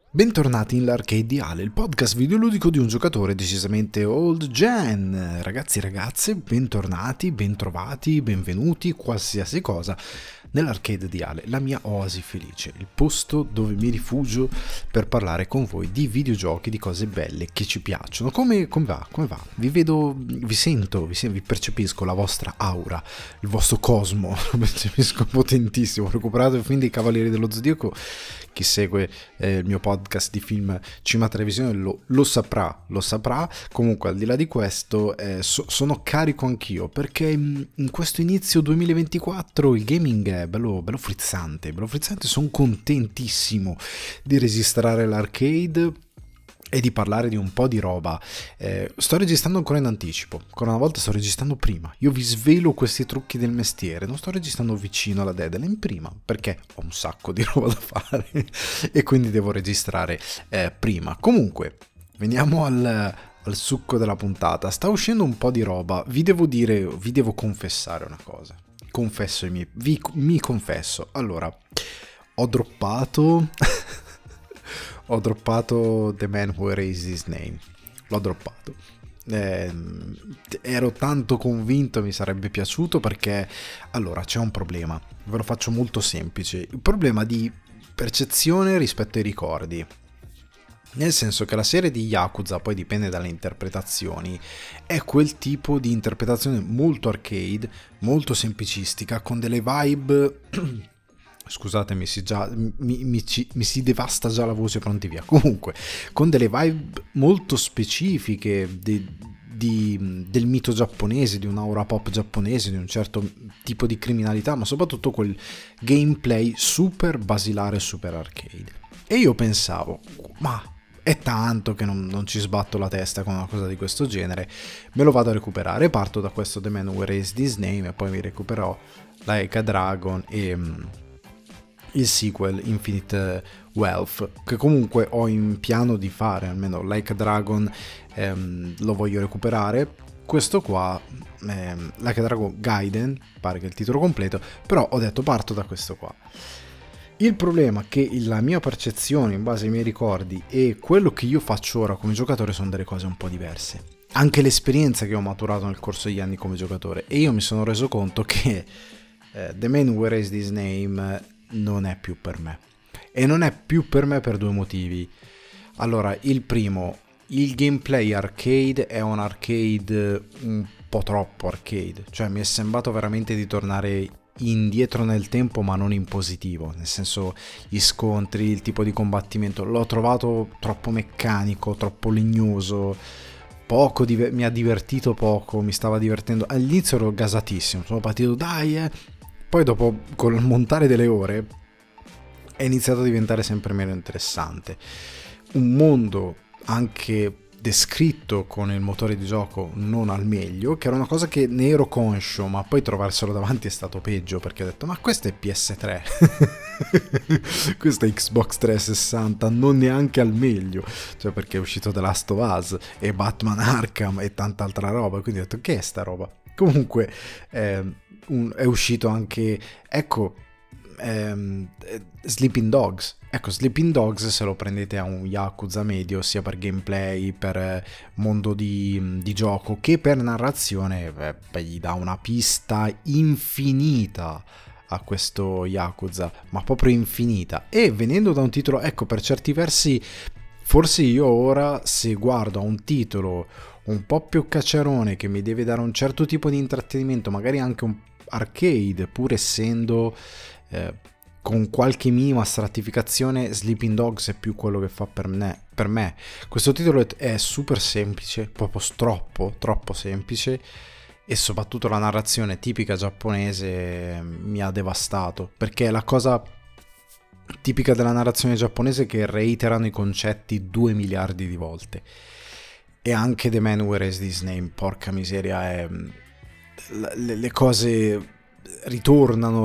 Bentornati in l'Arcade di Ale, il podcast videoludico di un giocatore decisamente old gen. Ragazzi e ragazze, bentornati, bentrovati, benvenuti, qualsiasi cosa, nell'Arcade di Ale, la mia oasi felice, il posto dove mi rifugio per parlare con voi di videogiochi, di cose belle che ci piacciono. Come va? Come va? Vi vedo, vi sento, vi percepisco la vostra aura, il vostro cosmo, lo percepisco potentissimo. Ho recuperato il film dei Cavalieri dello Zodiaco. Chi segue il mio podcast di film, cinema, televisione lo saprà. Comunque, al di là di questo, sono carico anch'io, perché in questo inizio 2024 il gaming è bello frizzante, sono contentissimo di registrare l'Arcade e di parlare di un po' di roba. Sto registrando ancora in anticipo, ancora una volta sto registrando prima. Io vi svelo questi trucchi del mestiere, non sto registrando vicino alla deadline prima, perché ho un sacco di roba da fare e quindi devo registrare prima. Comunque, veniamo al succo della puntata. Sta uscendo un po' di roba, vi devo confessare una cosa. Mi confesso. Allora, ho droppato The Man Who Erased His Name. L'ho droppato. Ero tanto convinto mi sarebbe piaciuto, perché allora c'è un problema, ve lo faccio molto semplice, il problema di percezione rispetto ai ricordi, nel senso che la serie di Yakuza, poi dipende dalle interpretazioni, è quel tipo di interpretazione molto arcade, molto semplicistica, con delle vibe scusatemi, mi si devasta già la voce, pronti via. Comunque, con delle vibe molto specifiche del mito giapponese, di un'aura pop giapponese, di un certo tipo di criminalità, ma soprattutto quel gameplay super basilare, super arcade. E io pensavo, ma è tanto che non ci sbatto la testa con una cosa di questo genere, me lo vado a recuperare. Parto da questo The Man Who Erased His Name e poi mi recuperò Like a Dragon e il sequel Infinite Wealth, che comunque ho in piano di fare. Almeno Like a Dragon lo voglio recuperare. Questo qua, Like a Dragon Gaiden, pare che è il titolo completo, però ho detto parto da questo qua. Il problema è che la mia percezione in base ai miei ricordi e quello che io faccio ora come giocatore sono delle cose un po' diverse. Anche l'esperienza che ho maturato nel corso degli anni come giocatore, e io mi sono reso conto che The Man Who Erased His Name non è più per me, e non è più per me per due motivi. Allora, il primo, il gameplay arcade è un arcade un po' troppo arcade, cioè mi è sembrato veramente di tornare indietro nel tempo, ma non in positivo, nel senso, gli scontri, il tipo di combattimento l'ho trovato troppo meccanico, troppo legnoso, mi ha divertito poco, mi stava divertendo all'inizio, ero gasatissimo, sono partito dai poi dopo, con il montare delle ore, è iniziato a diventare sempre meno interessante. Un mondo anche descritto con il motore di gioco non al meglio, che era una cosa che ne ero conscio, ma poi trovarselo davanti è stato peggio, perché ho detto, ma questo è PS3, questo è Xbox 360, non neanche al meglio, cioè perché è uscito The Last of Us e Batman Arkham e tanta altra roba, quindi ho detto, che è sta roba? Comunque è uscito anche, ecco, Sleeping Dogs. Ecco, Sleeping Dogs, se lo prendete a un Yakuza medio, sia per gameplay, per mondo di gioco, che per narrazione, gli dà una pista infinita a questo Yakuza, ma proprio infinita. E venendo da un titolo, ecco, per certi versi, forse io ora, se guardo a un titolo un po' più cacciarone, che mi deve dare un certo tipo di intrattenimento, magari anche un arcade, pur essendo con qualche minima stratificazione, Sleeping Dogs è più quello che fa per me. Questo titolo è super semplice, proprio troppo semplice, e soprattutto la narrazione tipica giapponese mi ha devastato, perché è la cosa tipica della narrazione giapponese, che reiterano i concetti 2 miliardi di volte. E anche The Man Who Erased His Name, porca miseria, le cose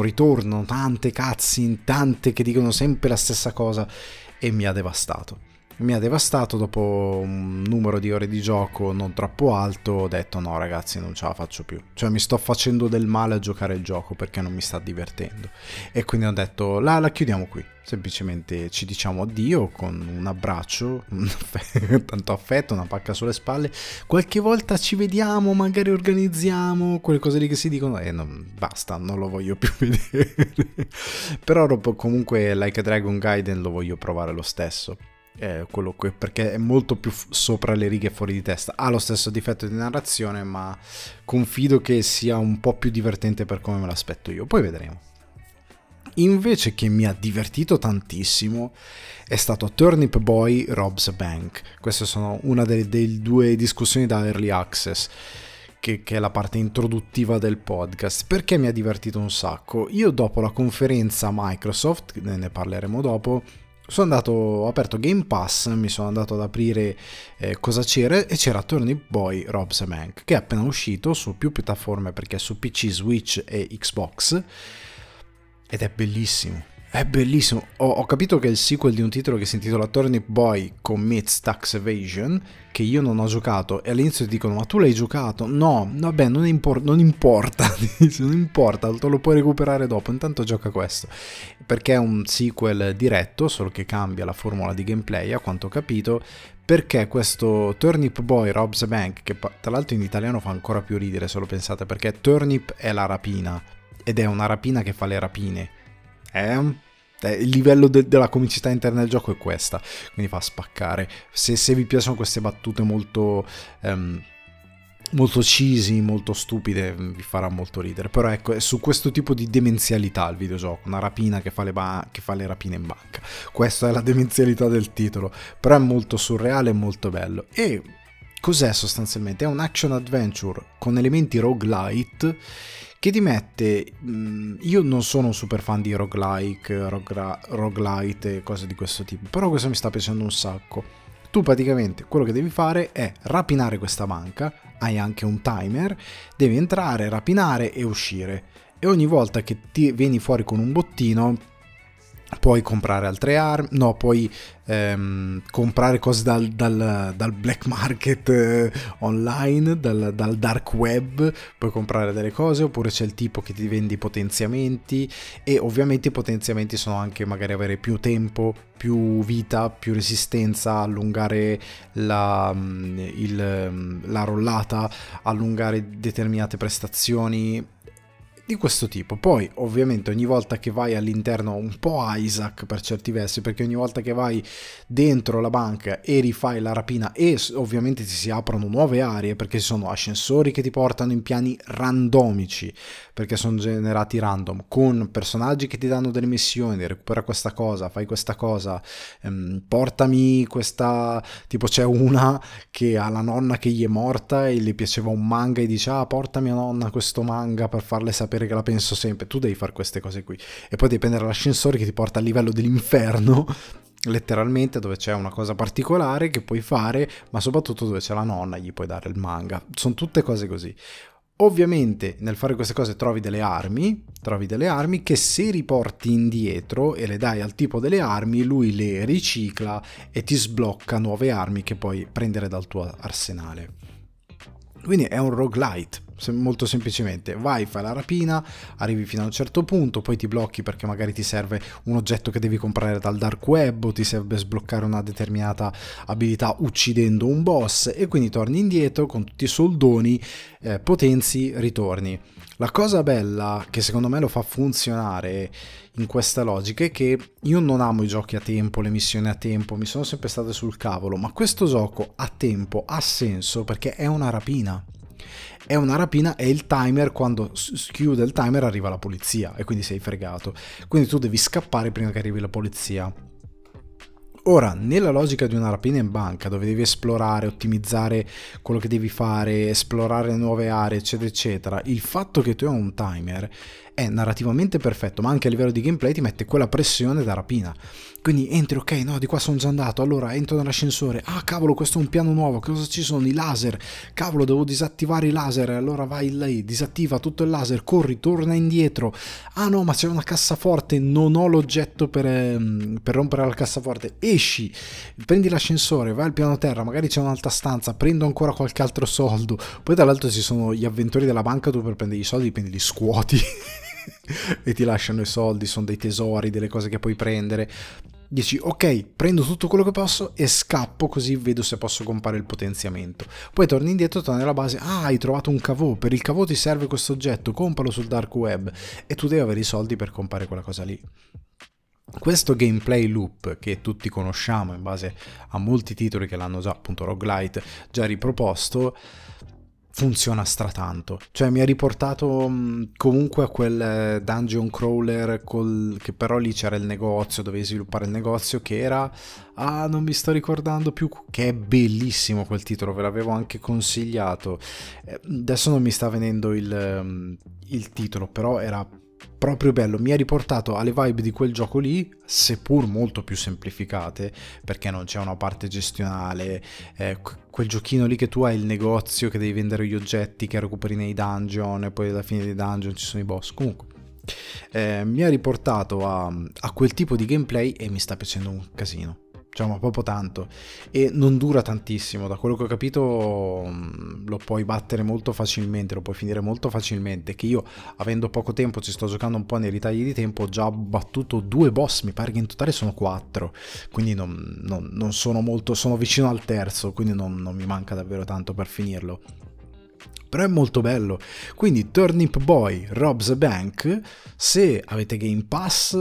ritornano, tante cutscene, tante che dicono sempre la stessa cosa, e mi ha devastato. mi ha devastato. Dopo un numero di ore di gioco non troppo alto ho detto no ragazzi, non ce la faccio più, cioè mi sto facendo del male a giocare il gioco perché non mi sta divertendo, e quindi ho detto la chiudiamo qui, semplicemente ci diciamo addio con un abbraccio, tanto affetto, una pacca sulle spalle, qualche volta ci vediamo, magari organizziamo quelle cose lì che si dicono, e basta, non lo voglio più vedere. Però comunque Like a Dragon Gaiden lo voglio provare lo stesso, perché è molto più sopra le righe, fuori di testa, ha lo stesso difetto di narrazione, ma confido che sia un po' più divertente per come me l'aspetto io, poi vedremo. Invece che mi ha divertito tantissimo è stato Turnip Boy Rob's Bank. Queste sono una delle due discussioni da Early Access, che è la parte introduttiva del podcast. Perché mi ha divertito un sacco? Io dopo la conferenza Microsoft, ne parleremo dopo, ho aperto Game Pass, mi sono andato ad aprire cosa c'era, e c'era Turnip Boy Rob's Bank, che è appena uscito su più piattaforme perché è su PC, Switch e Xbox, ed è bellissimo. È bellissimo. Ho capito che è il sequel di un titolo che si intitola Turnip Boy Commits Tax Evasion, che io non ho giocato, e all'inizio ti dicono ma tu l'hai giocato? No, vabbè, non importa, non importa, te lo puoi recuperare dopo, intanto gioca questo, perché è un sequel diretto, solo che cambia la formula di gameplay a quanto ho capito, perché questo Turnip Boy Rob's Bank, che tra l'altro in italiano fa ancora più ridere se lo pensate, perché Turnip è la rapina, ed è una rapina che fa le rapine. Il livello della comicità interna del gioco è questa, quindi fa spaccare. Se vi piacciono queste battute molto molto cheesy, molto stupide, vi farà molto ridere. Però ecco, è su questo tipo di demenzialità il videogioco, una rapina che fa le rapine in banca. Questa è la demenzialità del titolo, però è molto surreale e molto bello. E cos'è sostanzialmente? È un action adventure con elementi roguelite, che ti mette, io non sono un super fan di roguelike, roguelite e cose di questo tipo, però questo mi sta piacendo un sacco. Tu praticamente quello che devi fare è rapinare questa banca, hai anche un timer, devi entrare, rapinare e uscire, e ogni volta che ti vieni fuori con un bottino puoi comprare altre armi, puoi comprare cose dal black market online, dal dark web, puoi comprare delle cose, oppure c'è il tipo che ti vende i potenziamenti, e ovviamente i potenziamenti sono anche magari avere più tempo, più vita, più resistenza, allungare la rollata, allungare determinate prestazioni di questo tipo. Poi ovviamente ogni volta che vai all'interno, un po' Isaac per certi versi, perché ogni volta che vai dentro la banca e rifai la rapina, e ovviamente ti si aprono nuove aree, perché ci sono ascensori che ti portano in piani randomici, perché sono generati random, con personaggi che ti danno delle missioni, recupera questa cosa, fai questa cosa, portami questa, tipo c'è una che ha la nonna che gli è morta e le piaceva un manga e dice portami a nonna questo manga per farle sapere che la penso sempre. Tu devi fare queste cose qui, e poi devi prendere l'ascensore che ti porta al livello dell'inferno, letteralmente, dove c'è una cosa particolare che puoi fare, ma soprattutto dove c'è la nonna gli puoi dare il manga. Sono tutte cose così. Ovviamente nel fare queste cose trovi delle armi che se riporti indietro e le dai al tipo delle armi, lui le ricicla e ti sblocca nuove armi che puoi prendere dal tuo arsenale. Quindi è un roguelite, molto semplicemente. Vai, fai la rapina, arrivi fino a un certo punto, poi ti blocchi perché magari ti serve un oggetto che devi comprare dal dark web, o ti serve sbloccare una determinata abilità uccidendo un boss, e quindi torni indietro con tutti i soldoni, potenzi, ritorni. La cosa bella che secondo me lo fa funzionare in questa logica è che io non amo i giochi a tempo, le missioni a tempo, mi sono sempre state sul cavolo, ma questo gioco a tempo ha senso perché è una rapina. È una rapina, e il timer, quando chiude il timer arriva la polizia e quindi sei fregato. Quindi tu devi scappare prima che arrivi la polizia. Ora, nella logica di una rapina in banca, dove devi esplorare, ottimizzare quello che devi fare, esplorare nuove aree, eccetera, eccetera, il fatto che tu hai un timer è narrativamente perfetto, ma anche a livello di gameplay ti mette quella pressione da rapina. Quindi entri, ok, no, di qua sono già andato, allora entro nell'ascensore, ah cavolo, questo è un piano nuovo, cosa ci sono? I laser, cavolo, devo disattivare i laser, allora vai lì, disattiva tutto il laser, corri, torna indietro, ah no, ma c'è una cassaforte, non ho l'oggetto per rompere la cassaforte, esci, prendi l'ascensore, vai al piano terra, magari c'è un'altra stanza, prendo ancora qualche altro soldo, poi tra l'altro ci sono gli avventori della banca, tu per prendere i soldi, quindi li scuoti e ti lasciano i soldi, sono dei tesori, delle cose che puoi prendere. Dici ok, prendo tutto quello che posso e scappo, così vedo se posso comprare il potenziamento. Poi torni indietro, torni alla base, ah hai trovato un cavò, per il cavò ti serve questo oggetto, compralo sul dark web, e tu devi avere i soldi per comprare quella cosa lì. Questo gameplay loop che tutti conosciamo in base a molti titoli che l'hanno già, appunto roguelite, già riproposto, funziona stratanto, cioè mi ha riportato comunque a quel dungeon crawler che però lì c'era il negozio, dovevi sviluppare il negozio, che era, non mi sto ricordando più, che è bellissimo quel titolo, ve l'avevo anche consigliato, adesso non mi sta venendo il titolo, però era proprio bello, mi ha riportato alle vibe di quel gioco lì, seppur molto più semplificate, perché non c'è una parte gestionale, quel giochino lì che tu hai il negozio, che devi vendere gli oggetti che recuperi nei dungeon, e poi alla fine dei dungeon ci sono i boss. Comunque mi ha riportato a quel tipo di gameplay e mi sta piacendo un casino, cioè ma proprio tanto, e non dura tantissimo, da quello che ho capito lo puoi battere molto facilmente, lo puoi finire molto facilmente, che io avendo poco tempo ci sto giocando un po' nei ritagli di tempo, ho già battuto 2 boss, mi pare che in totale sono 4, quindi non sono molto, sono vicino al terzo, quindi non mi manca davvero tanto per finirlo. Però è molto bello. Quindi Turnip Boy Robs a Bank, se avete Game Pass,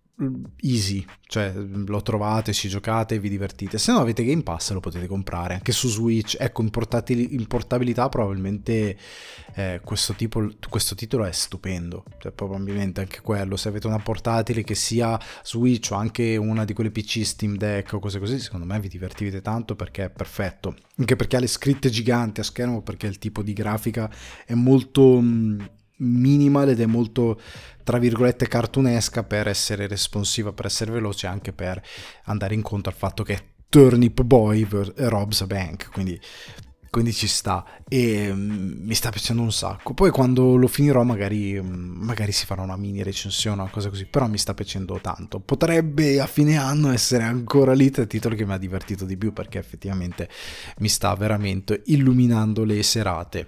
easy, cioè lo trovate, ci giocate, vi divertite. Se no avete Game Pass lo potete comprare anche su Switch. Ecco, in portabilità probabilmente questo titolo è stupendo, cioè probabilmente anche quello, se avete una portatile che sia Switch o anche una di quelle PC Steam Deck o cose così, secondo me vi divertite tanto, perché è perfetto, anche perché ha le scritte giganti a schermo, perché il tipo di grafica è molto minimal ed è molto, tra virgolette, cartunesca, per essere responsiva, per essere veloce, anche per andare incontro al fatto che è Turnip Boy robs a bank, quindi ci sta, e mi sta piacendo un sacco. Poi quando lo finirò magari si farà una mini recensione o una cosa così, però mi sta piacendo tanto. Potrebbe a fine anno essere ancora lì tra i titoli che mi ha divertito di più, perché effettivamente mi sta veramente illuminando le serate.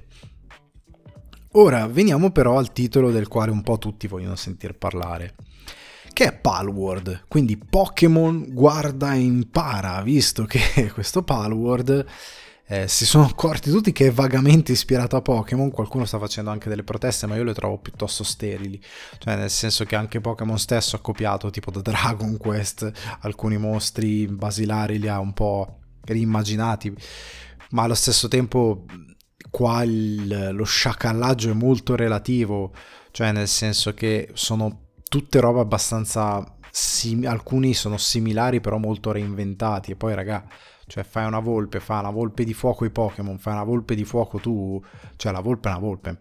Ora veniamo però al titolo del quale un po' tutti vogliono sentir parlare, che è Palworld, quindi Pokémon guarda e impara, visto che questo Palworld si sono accorti tutti che è vagamente ispirato a Pokémon. Qualcuno sta facendo anche delle proteste, ma io le trovo piuttosto sterili, cioè nel senso che anche Pokémon stesso ha copiato, tipo da Dragon Quest, alcuni mostri basilari li ha un po' riimmaginati, ma allo stesso tempo qua lo sciacallaggio è molto relativo, cioè nel senso che sono tutte robe abbastanza alcuni sono similari però molto reinventati. E poi raga, cioè fai una volpe di fuoco i Pokémon, fai una volpe di fuoco tu, cioè la volpe è una volpe,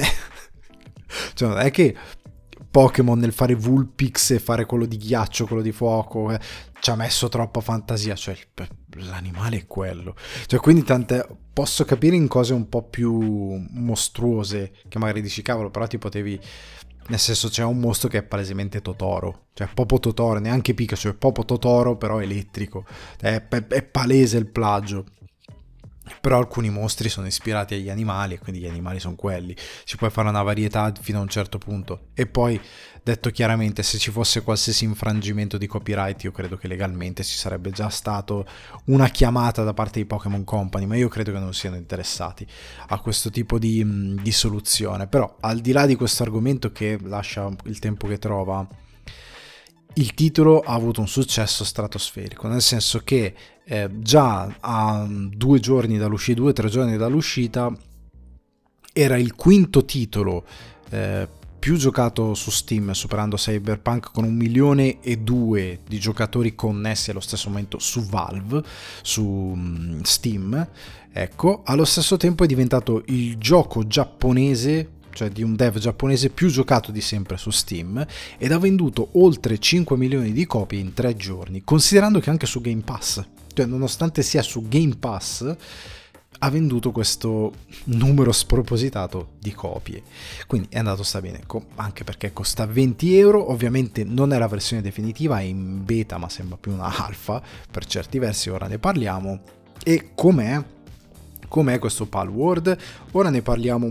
cioè non è che Pokémon nel fare Vulpix e fare quello di ghiaccio, quello di fuoco, ci ha messo troppa fantasia, cioè l'animale è quello, cioè quindi posso capire in cose un po' più mostruose che magari dici cavolo, però ti potevi, nel senso c'è un mostro che è palesemente Totoro, cioè proprio Totoro, neanche Pikachu, è proprio Totoro però elettrico, è palese il plagio. Però alcuni mostri sono ispirati agli animali e quindi gli animali sono quelli, ci puoi fare una varietà fino a un certo punto. E poi, detto chiaramente, se ci fosse qualsiasi infrangimento di copyright, io credo che legalmente ci sarebbe già stato una chiamata da parte di Pokémon Company, ma io credo che non siano interessati a questo tipo di soluzione. Però al di là di questo argomento che lascia il tempo che trova, il titolo ha avuto un successo stratosferico, nel senso che già a 2 giorni dall'uscita, 2-3 giorni dall'uscita, era il quinto titolo più giocato su Steam, superando Cyberpunk con 1,2 milioni di giocatori connessi allo stesso momento su Valve, su Steam. Ecco, allo stesso tempo è diventato il gioco giapponese cioè di un dev giapponese più giocato di sempre su Steam, ed ha venduto oltre 5 milioni di copie in 3 giorni, considerando che anche su Game Pass, cioè nonostante sia su Game Pass, ha venduto questo numero spropositato di copie. Quindi è andato sta bene, anche perché costa 20 euro. Ovviamente non è la versione definitiva, è in beta, ma sembra più una alfa per certi versi, ora ne parliamo. E com'è questo Palworld? Ora ne parliamo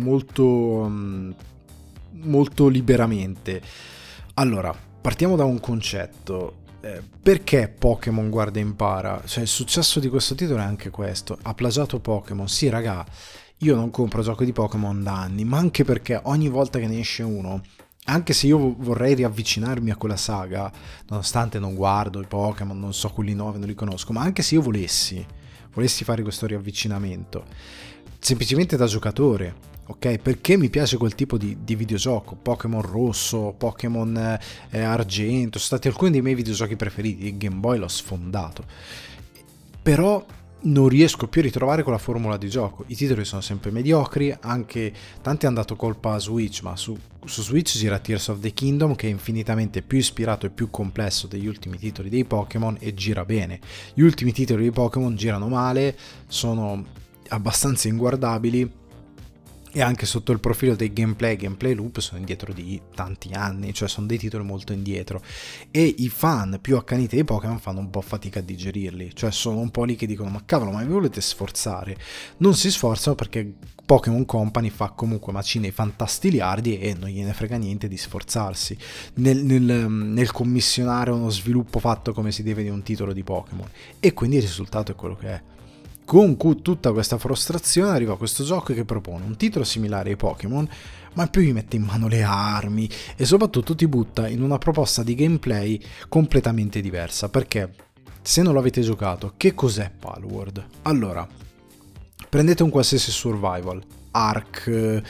molto liberamente. Allora, partiamo da un concetto. Perché Pokémon guarda e impara? Cioè, il successo di questo titolo è anche questo: ha plagiato Pokémon. Sì, raga, io non compro giochi di Pokémon da anni, ma anche perché ogni volta che ne esce uno, anche se io vorrei riavvicinarmi a quella saga, nonostante non guardo i Pokémon, non so quelli nuovi, non li conosco, ma anche se io volessi fare questo riavvicinamento, semplicemente da giocatore, ok? Perché mi piace quel tipo di videogioco. Pokémon rosso, Pokémon argento, sono stati alcuni dei miei videogiochi preferiti. Il Game Boy l'ho sfondato, però non riesco più a ritrovare quella formula di gioco. I titoli sono sempre mediocri, anche tanti hanno dato colpa a Switch, ma su Switch gira Tears of the Kingdom, che è infinitamente più ispirato e più complesso degli ultimi titoli dei Pokémon, e gira bene. Gli ultimi titoli dei Pokémon girano male, sono abbastanza inguardabili, e anche sotto il profilo dei gameplay loop sono indietro di tanti anni, cioè sono dei titoli molto indietro, e i fan più accaniti dei Pokémon fanno un po' fatica a digerirli, cioè sono un po' lì che dicono: ma cavolo, ma vi volete sforzare? Non si sforzano perché Pokémon Company fa comunque macine fantastiliardi e non gliene frega niente di sforzarsi nel commissionare uno sviluppo fatto come si deve di un titolo di Pokémon, e quindi il risultato è quello che è. Con tutta questa frustrazione arriva questo gioco che propone un titolo similare ai Pokémon, ma più gli mette in mano le armi e soprattutto ti butta in una proposta di gameplay completamente diversa. Perché, se non l'avete giocato, che cos'è Palworld? Allora, prendete un qualsiasi survival, Ark,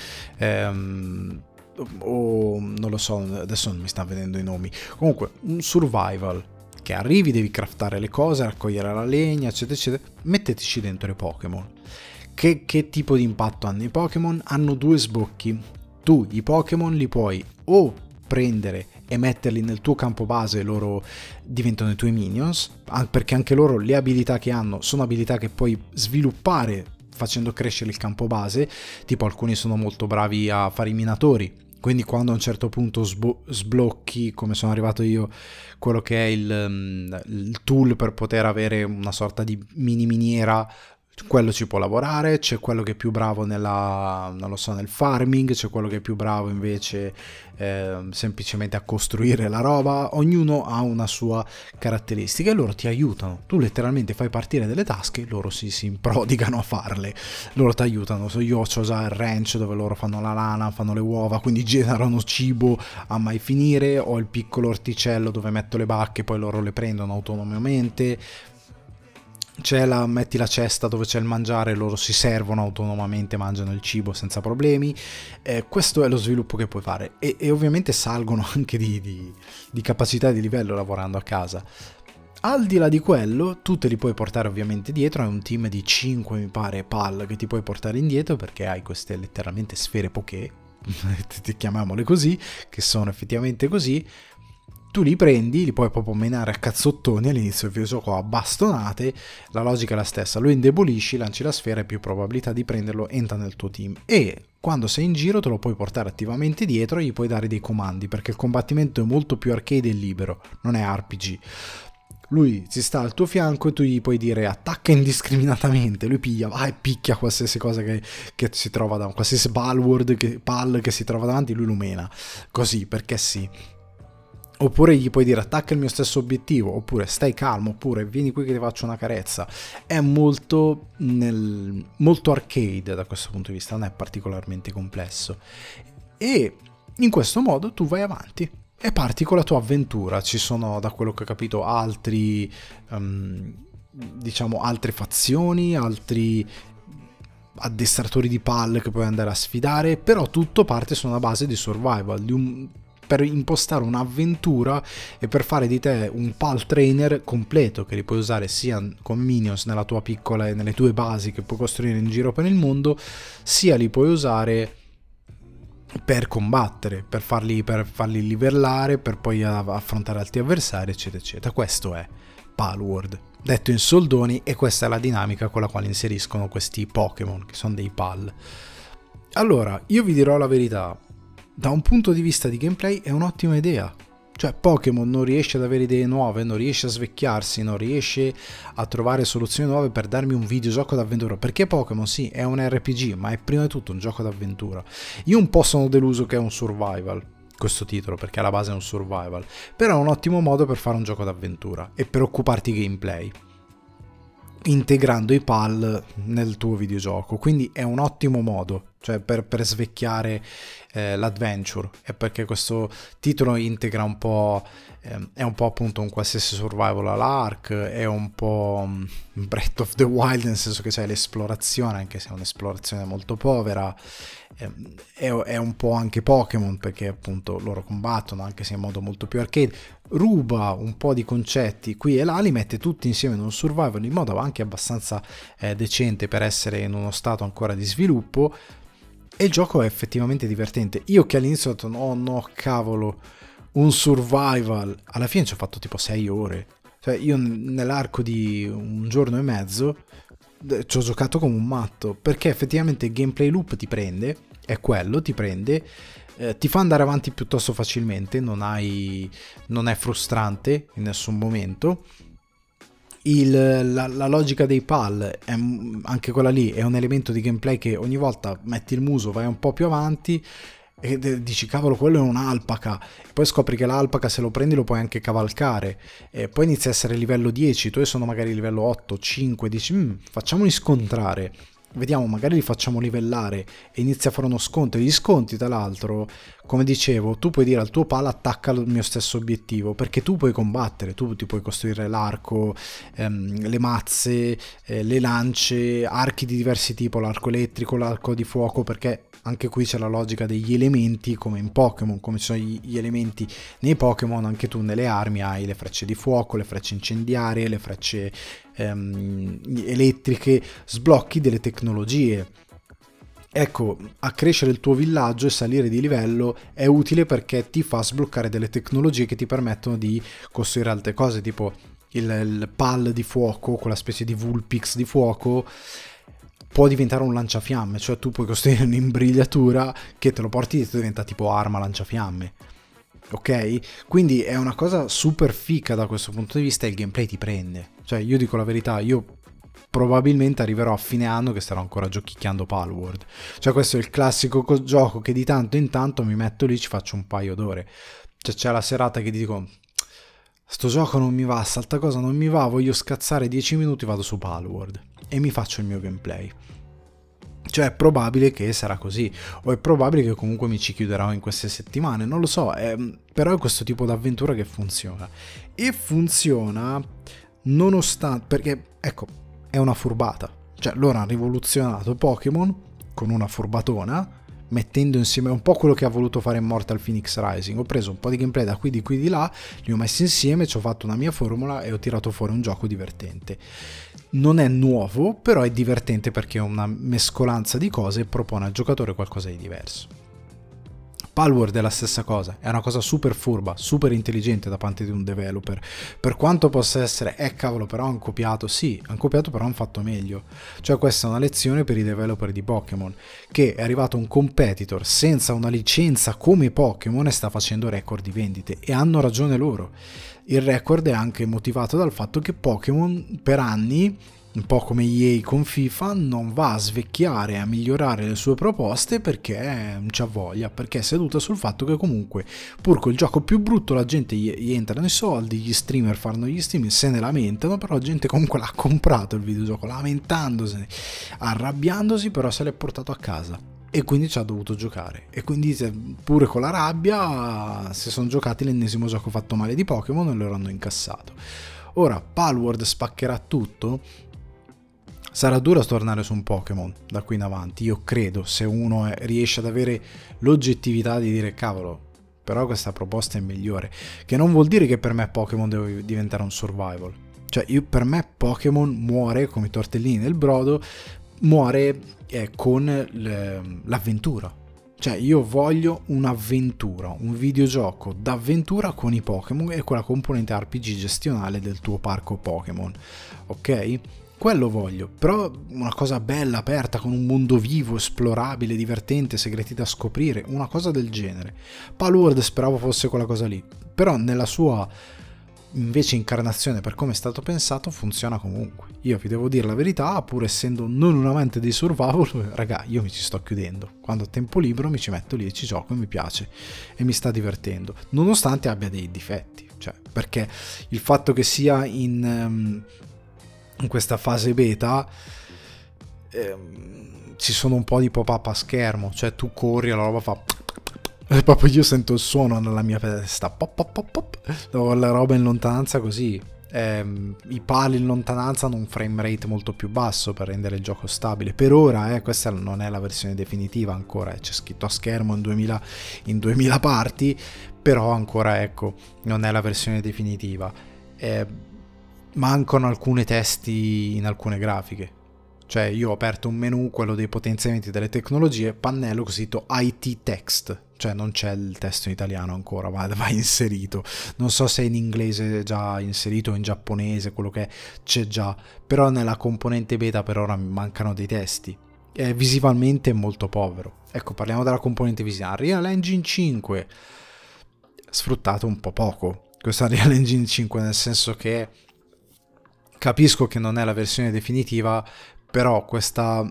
o non lo so, adesso non mi stanno venendo i nomi, comunque un survival che arrivi, devi craftare le cose, raccogliere la legna, eccetera eccetera. Metteteci dentro i Pokémon. Che tipo di impatto hanno i Pokémon? Hanno due sbocchi. Tu i Pokémon li puoi o prendere e metterli nel tuo campo base, loro diventano i tuoi minions, perché anche loro le abilità che hanno sono abilità che puoi sviluppare facendo crescere il campo base. Tipo, alcuni sono molto bravi a fare i minatori, quindi quando a un certo punto sblocchi, come sono arrivato io, quello che è il tool per poter avere una sorta di mini miniera, quello ci può lavorare. C'è quello che è più bravo non lo so, nel farming, c'è quello che è più bravo invece semplicemente a costruire la roba. Ognuno ha una sua caratteristica e loro ti aiutano. Tu letteralmente fai partire delle tasche, loro si improdigano a farle, loro ti aiutano. Io ho già il ranch dove loro fanno la lana, fanno le uova, quindi generano cibo a mai finire. Ho il piccolo orticello dove metto le bacche, poi loro le prendono autonomamente. Metti la cesta dove c'è il mangiare, loro si servono autonomamente, mangiano il cibo senza problemi. Questo è lo sviluppo che puoi fare, e ovviamente salgono anche di capacità e di livello lavorando a casa. Al di là di quello, tu te li puoi portare ovviamente dietro. Hai un team di 5, mi pare, PAL che ti puoi portare indietro, perché hai queste letteralmente sfere Poké, chiamiamole così, che sono effettivamente così. Tu li prendi, li puoi proprio menare a cazzottoni all'inizio del videogioco a bastonate. La logica è la stessa: lo indebolisci, lanci la sfera e più probabilità di prenderlo, entra nel tuo team, e quando sei in giro te lo puoi portare attivamente dietro e gli puoi dare dei comandi, perché il combattimento è molto più arcade e libero, non è RPG. Lui si sta al tuo fianco e tu gli puoi dire attacca indiscriminatamente, lui piglia, va e picchia qualsiasi cosa che si trova davanti, qualsiasi pal che si trova davanti, lui lo mena, così, perché sì. Oppure gli puoi dire attacca il mio stesso obiettivo, oppure stai calmo, oppure vieni qui che ti faccio una carezza. È molto arcade da questo punto di vista, non è particolarmente complesso. E in questo modo tu vai avanti e parti con la tua avventura. Ci sono, da quello che ho capito, altre fazioni, altri addestratori di PAL che puoi andare a sfidare, però tutto parte su una base di survival, per impostare un'avventura e per fare di te un PAL trainer completo, che li puoi usare sia come minions nella tua piccola e nelle tue basi che puoi costruire in giro per il mondo, sia li puoi usare per combattere, per farli livellare, per poi affrontare altri avversari, eccetera, eccetera. Questo è Palworld, detto in soldoni, e questa è la dinamica con la quale inseriscono questi Pokémon, che sono dei PAL. Allora, io vi dirò la verità, da un punto di vista di gameplay è un'ottima idea. Cioè Pokémon non riesce ad avere idee nuove, non riesce a svecchiarsi, non riesce a trovare soluzioni nuove per darmi un videogioco d'avventura. Perché Pokémon sì, è un RPG, ma è prima di tutto un gioco d'avventura. Io un po' sono deluso che è un survival, questo titolo, perché alla base è un survival. Però è un ottimo modo per fare un gioco d'avventura e per occuparti gameplay, integrando i PAL nel tuo videogioco. Quindi è un ottimo modo, cioè per svecchiare l'adventure, e perché questo titolo integra un po', è un po' appunto un qualsiasi survival all'Ark, è un po' Breath of the Wild, nel senso che c'è l'esplorazione, anche se è un'esplorazione molto povera, è un po' anche Pokémon, perché appunto loro combattono, anche se in modo molto più arcade, ruba un po' di concetti qui e là, li mette tutti insieme in un survival in modo anche abbastanza decente per essere in uno stato ancora di sviluppo, e il gioco è effettivamente divertente. Io che all'inizio ho detto no cavolo, un survival, alla fine ci ho fatto tipo 6 ore, cioè io nell'arco di un giorno e mezzo ci ho giocato come un matto, perché effettivamente il gameplay loop ti prende, è quello, ti prende, ti fa andare avanti piuttosto facilmente, non è frustrante in nessun momento. La logica dei PAL è, anche quella lì è un elemento di gameplay che ogni volta metti il muso, vai un po' più avanti e dici cavolo, quello è un'alpaca, e poi scopri che l'alpaca se lo prendi lo puoi anche cavalcare, e poi inizia a essere livello 10, tu sono magari livello 8, 5, dici facciamoli scontrare, vediamo, magari li facciamo livellare, e inizia a fare uno sconto. E gli sconti, tra l'altro, come dicevo, tu puoi dire al tuo PAL attacca il mio stesso obiettivo, perché tu puoi combattere, tu ti puoi costruire l'arco, le mazze, le lance, archi di diversi tipi, l'arco elettrico, l'arco di fuoco, perché anche qui c'è la logica degli elementi, come in Pokémon, come ci sono gli elementi nei Pokémon, anche tu nelle armi hai le frecce di fuoco, le frecce incendiarie, le frecce elettriche, sblocchi delle tecnologie. Ecco, accrescere il tuo villaggio e salire di livello è utile perché ti fa sbloccare delle tecnologie che ti permettono di costruire altre cose, tipo il PAL di fuoco, quella specie di Vulpix di fuoco, può diventare un lanciafiamme, cioè tu puoi costruire un'imbrigliatura che te lo porti dietro e diventa tipo arma lanciafiamme. Ok? Quindi è una cosa super fica da questo punto di vista, e il gameplay ti prende. Cioè io dico la verità, io probabilmente arriverò a fine anno che starò ancora giochicchiando Palworld. Cioè questo è il classico gioco che di tanto in tanto mi metto lì, ci faccio un paio d'ore. Cioè c'è la serata che dico sto gioco non mi va, sta cosa non mi va, voglio scazzare 10 minuti, vado su Palworld e mi faccio il mio gameplay. Cioè è probabile che sarà così, o è probabile che comunque mi ci chiuderò in queste settimane, non lo so, però è questo tipo di avventura che funziona. E funziona nonostante, perché ecco, è una furbata. Cioè loro hanno rivoluzionato Pokémon con una furbatona, mettendo insieme un po' quello che ha voluto fare Immortal Phoenix Rising. Ho preso un po' di gameplay da qui, di là, li ho messi insieme, ci ho fatto una mia formula e ho tirato fuori un gioco divertente. Non è nuovo, però è divertente perché è una mescolanza di cose e propone al giocatore qualcosa di diverso. Palworld è la stessa cosa, è una cosa super furba, super intelligente da parte di un developer. Per quanto possa essere, cavolo, però hanno copiato, sì, hanno copiato, però hanno fatto meglio. Cioè questa è una lezione per i developer di Pokémon, che è arrivato un competitor senza una licenza come Pokémon e sta facendo record di vendite, e hanno ragione loro. Il record è anche motivato dal fatto che Pokémon per anni, un po' come EA con FIFA, non va a svecchiare, a migliorare le sue proposte perché non c'ha voglia, perché è seduta sul fatto che comunque pur col gioco più brutto la gente gli entrano i soldi, gli streamer fanno gli streaming, se ne lamentano, però la gente comunque l'ha comprato il videogioco lamentandosene, arrabbiandosi, però se l'è portato a casa e quindi ci ha dovuto giocare, e quindi pure con la rabbia si sono giocati l'ennesimo gioco fatto male di Pokémon e loro hanno incassato. Ora Palworld spaccherà tutto. Sarà duro tornare su un Pokémon da qui in avanti, io credo, se uno riesce ad avere l'oggettività di dire cavolo, però questa proposta è migliore, che non vuol dire che per me Pokémon deve diventare un survival. Cioè per me Pokémon muore come i tortellini nel brodo, muore con l'avventura. Cioè io voglio un'avventura, un videogioco d'avventura con i Pokémon e con la componente RPG gestionale del tuo parco Pokémon, ok? Quello voglio, però una cosa bella, aperta, con un mondo vivo, esplorabile, divertente, segreti da scoprire, una cosa del genere. Palworld speravo fosse quella cosa lì, però nella sua invece incarnazione, per come è stato pensato, funziona comunque. Io vi devo dire la verità, pur essendo non un amante di survival, raga, io mi ci sto chiudendo. Quando ho tempo libero mi ci metto lì e ci gioco e mi piace e mi sta divertendo, nonostante abbia dei difetti, cioè perché il fatto che sia in questa fase beta ci sono un po' di pop-up a schermo, cioè tu corri e la roba fa e proprio io sento il suono nella mia testa, pop pop pop pop, la roba in lontananza così, i pali in lontananza hanno un frame rate molto più basso per rendere il gioco stabile per ora, questa non è la versione definitiva ancora, c'è scritto a schermo in 2000 parti, però ancora ecco non è la versione definitiva, mancano alcuni testi in alcune grafiche. Cioè io ho aperto un menu, quello dei potenziamenti delle tecnologie, pannello scritto IT text, cioè non c'è il testo in italiano ancora, va inserito. Non so se in inglese è già inserito o in giapponese, quello che è, c'è già, però nella componente beta per ora mancano dei testi. Visivamente è molto povero. Ecco, parliamo della componente visiva. Unreal Engine 5 sfruttato un po' poco. Questa Unreal Engine 5 nel senso che capisco che non è la versione definitiva, però questa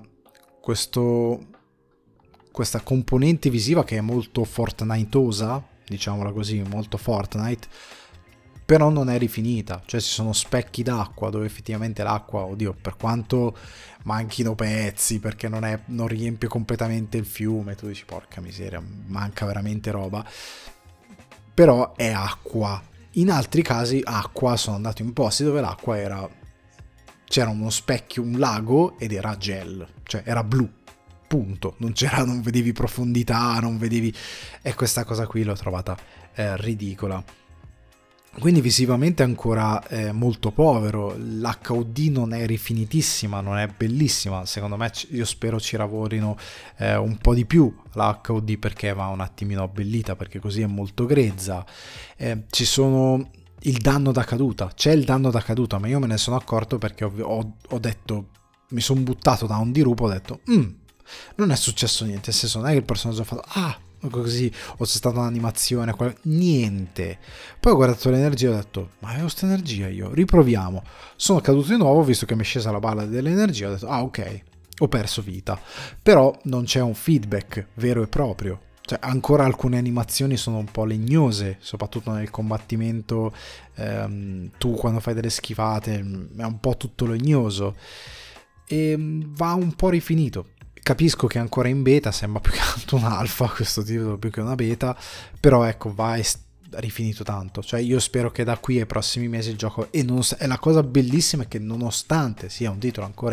componente visiva che è molto Fortniteosa, diciamola così, molto Fortnite, però non è rifinita, cioè ci sono specchi d'acqua dove effettivamente l'acqua, oddio, per quanto manchino pezzi, perché non riempie completamente il fiume, tu dici porca miseria, manca veramente roba, però è acqua. In altri casi acqua, sono andato in posti dove l'acqua c'era uno specchio, un lago ed era gel, cioè era blu, punto, non vedevi profondità, non vedevi, e questa cosa qui l'ho trovata ridicola. Quindi visivamente è ancora molto povero, l'HUD non è rifinitissima, non è bellissima, secondo me io spero ci lavorino un po' di più l'HUD perché va un attimino abbellita, perché così è molto grezza, ci sono il danno da caduta, c'è il danno da caduta, ma io me ne sono accorto perché ho detto, mi sono buttato da un dirupo, ho detto non è successo niente, nel senso non è che il personaggio ha fatto così, o c'è stata un'animazione, niente. Poi ho guardato l'energia e ho detto ma avevo questa energia io, riproviamo, sono caduto di nuovo, visto che mi è scesa la balla dell'energia, ho detto ok, ho perso vita, però non c'è un feedback vero e proprio. Cioè, ancora alcune animazioni sono un po' legnose, soprattutto nel combattimento, tu quando fai delle schivate è un po' tutto legnoso e va un po' rifinito. Capisco che è ancora in beta, sembra più che altro un alfa questo titolo più che una beta, però ecco, va rifinito tanto. Cioè io spero che da qui ai prossimi mesi il gioco, e la cosa bellissima è che nonostante sia un titolo ancora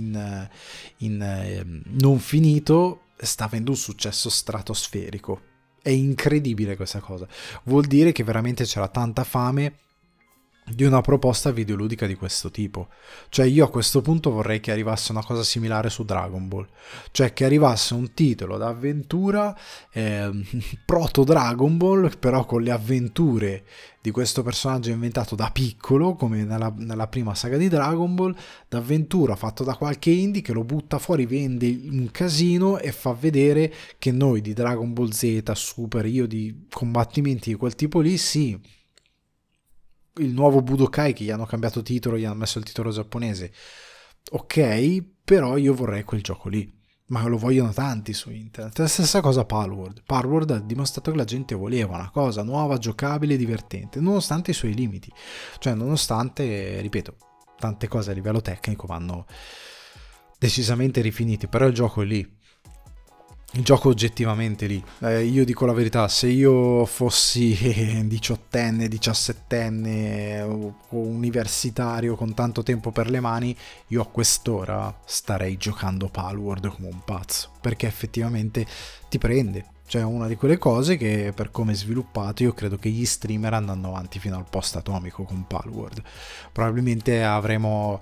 non finito, sta avendo un successo stratosferico. È incredibile questa cosa, vuol dire che veramente c'era tanta fame di una proposta videoludica di questo tipo. Cioè io a questo punto vorrei che arrivasse una cosa similare su Dragon Ball, cioè che arrivasse un titolo d'avventura proto Dragon Ball, però con le avventure di questo personaggio inventato da piccolo, come nella prima saga di Dragon Ball, d'avventura fatto da qualche indie che lo butta fuori, vende un casino e fa vedere che noi di Dragon Ball Z, Super, io di combattimenti di quel tipo lì, sì, il nuovo Budokai che gli hanno cambiato titolo, gli hanno messo il titolo giapponese, ok, però io vorrei quel gioco lì, ma lo vogliono tanti su internet. La stessa cosa Palworld ha dimostrato che la gente voleva una cosa nuova, giocabile, divertente, nonostante i suoi limiti, cioè nonostante, ripeto, tante cose a livello tecnico vanno decisamente rifinite, però il gioco è lì. Il gioco oggettivamente lì, io dico la verità, se io fossi 18enne, 17enne o universitario con tanto tempo per le mani, io a quest'ora starei giocando Palworld come un pazzo, perché effettivamente ti prende. Cioè è una di quelle cose che, per come è sviluppato, io credo che gli streamer andranno avanti fino al post atomico con Palworld. Probabilmente avremo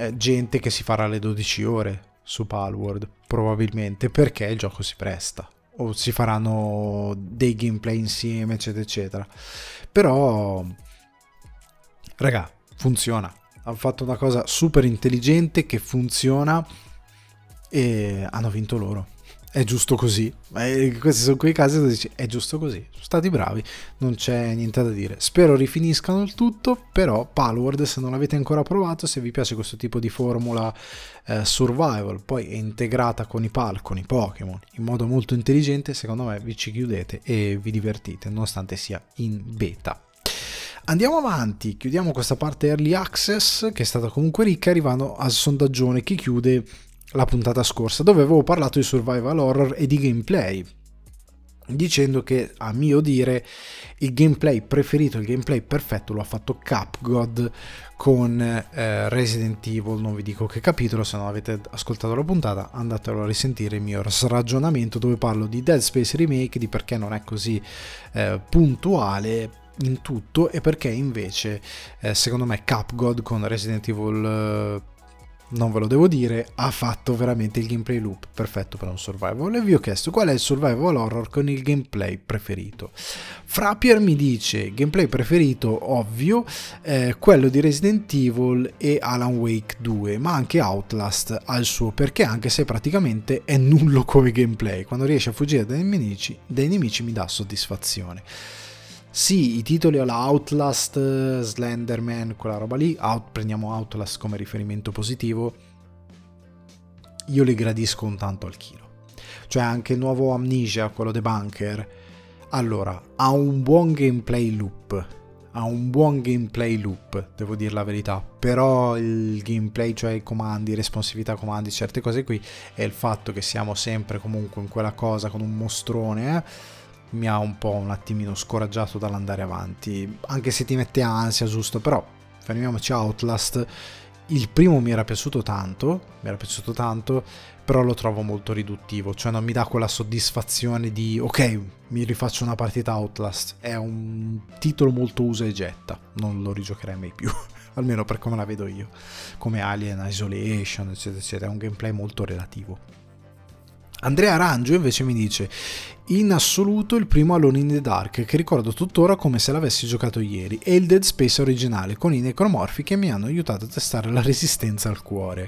gente che si farà le 12 ore su Palworld, probabilmente, perché il gioco si presta. o si faranno dei gameplay insieme, eccetera, eccetera. Però, raga, funziona. Hanno fatto una cosa super intelligente che funziona e hanno vinto loro. È giusto così. Questi sono quei casi dove dici è giusto così, sono stati bravi, non c'è niente da dire. Spero rifiniscano il tutto, però Palworld, se non l'avete ancora provato, se vi piace questo tipo di formula survival, poi è integrata con i PAL, con i Pokémon, in modo molto intelligente, secondo me vi ci chiudete e vi divertite, nonostante sia in beta. Andiamo avanti, chiudiamo questa parte early access, che è stata comunque ricca, arrivando al sondaggione che chiude la puntata scorsa, dove avevo parlato di survival horror e di gameplay, dicendo che a mio dire il gameplay preferito, il gameplay perfetto lo ha fatto Capgod con Resident Evil. Non vi dico che capitolo, se non avete ascoltato la puntata andatelo a risentire il mio ragionamento, dove parlo di Dead Space Remake, di perché non è così puntuale in tutto e perché invece secondo me Capgod con Resident Evil non ve lo devo dire, ha fatto veramente il gameplay loop perfetto per un survival. E vi ho chiesto qual è il survival horror con il gameplay preferito. Frappier mi dice gameplay preferito ovvio, quello di Resident Evil e Alan Wake 2, ma anche Outlast ha il suo perché, anche se praticamente è nullo come gameplay. Quando riesce a fuggire dai nemici mi dà soddisfazione. Sì, i titoli alla Outlast, Slenderman, quella roba lì, prendiamo Outlast come riferimento positivo, io li gradisco un tanto al chilo. Cioè anche il nuovo Amnesia, quello The Bunker, allora, ha un buon gameplay loop, devo dire la verità, però il gameplay, cioè i comandi, responsività comandi, certe cose qui, e il fatto che siamo sempre comunque in quella cosa con un mostrone, mi ha un attimino scoraggiato dall'andare avanti, anche se ti mette ansia, giusto, però fermiamoci a Outlast. Il primo mi era piaciuto tanto, però lo trovo molto riduttivo, cioè non mi dà quella soddisfazione di ok, mi rifaccio una partita Outlast, è un titolo molto usa e getta, non lo rigiocherei mai più, almeno per come la vedo io, come Alien Isolation, eccetera, eccetera, è un gameplay molto relativo. Andrea Arangio invece mi dice in assoluto il primo Alone in the Dark, che ricordo tuttora come se l'avessi giocato ieri, e il Dead Space originale con i necromorfi che mi hanno aiutato a testare la resistenza al cuore.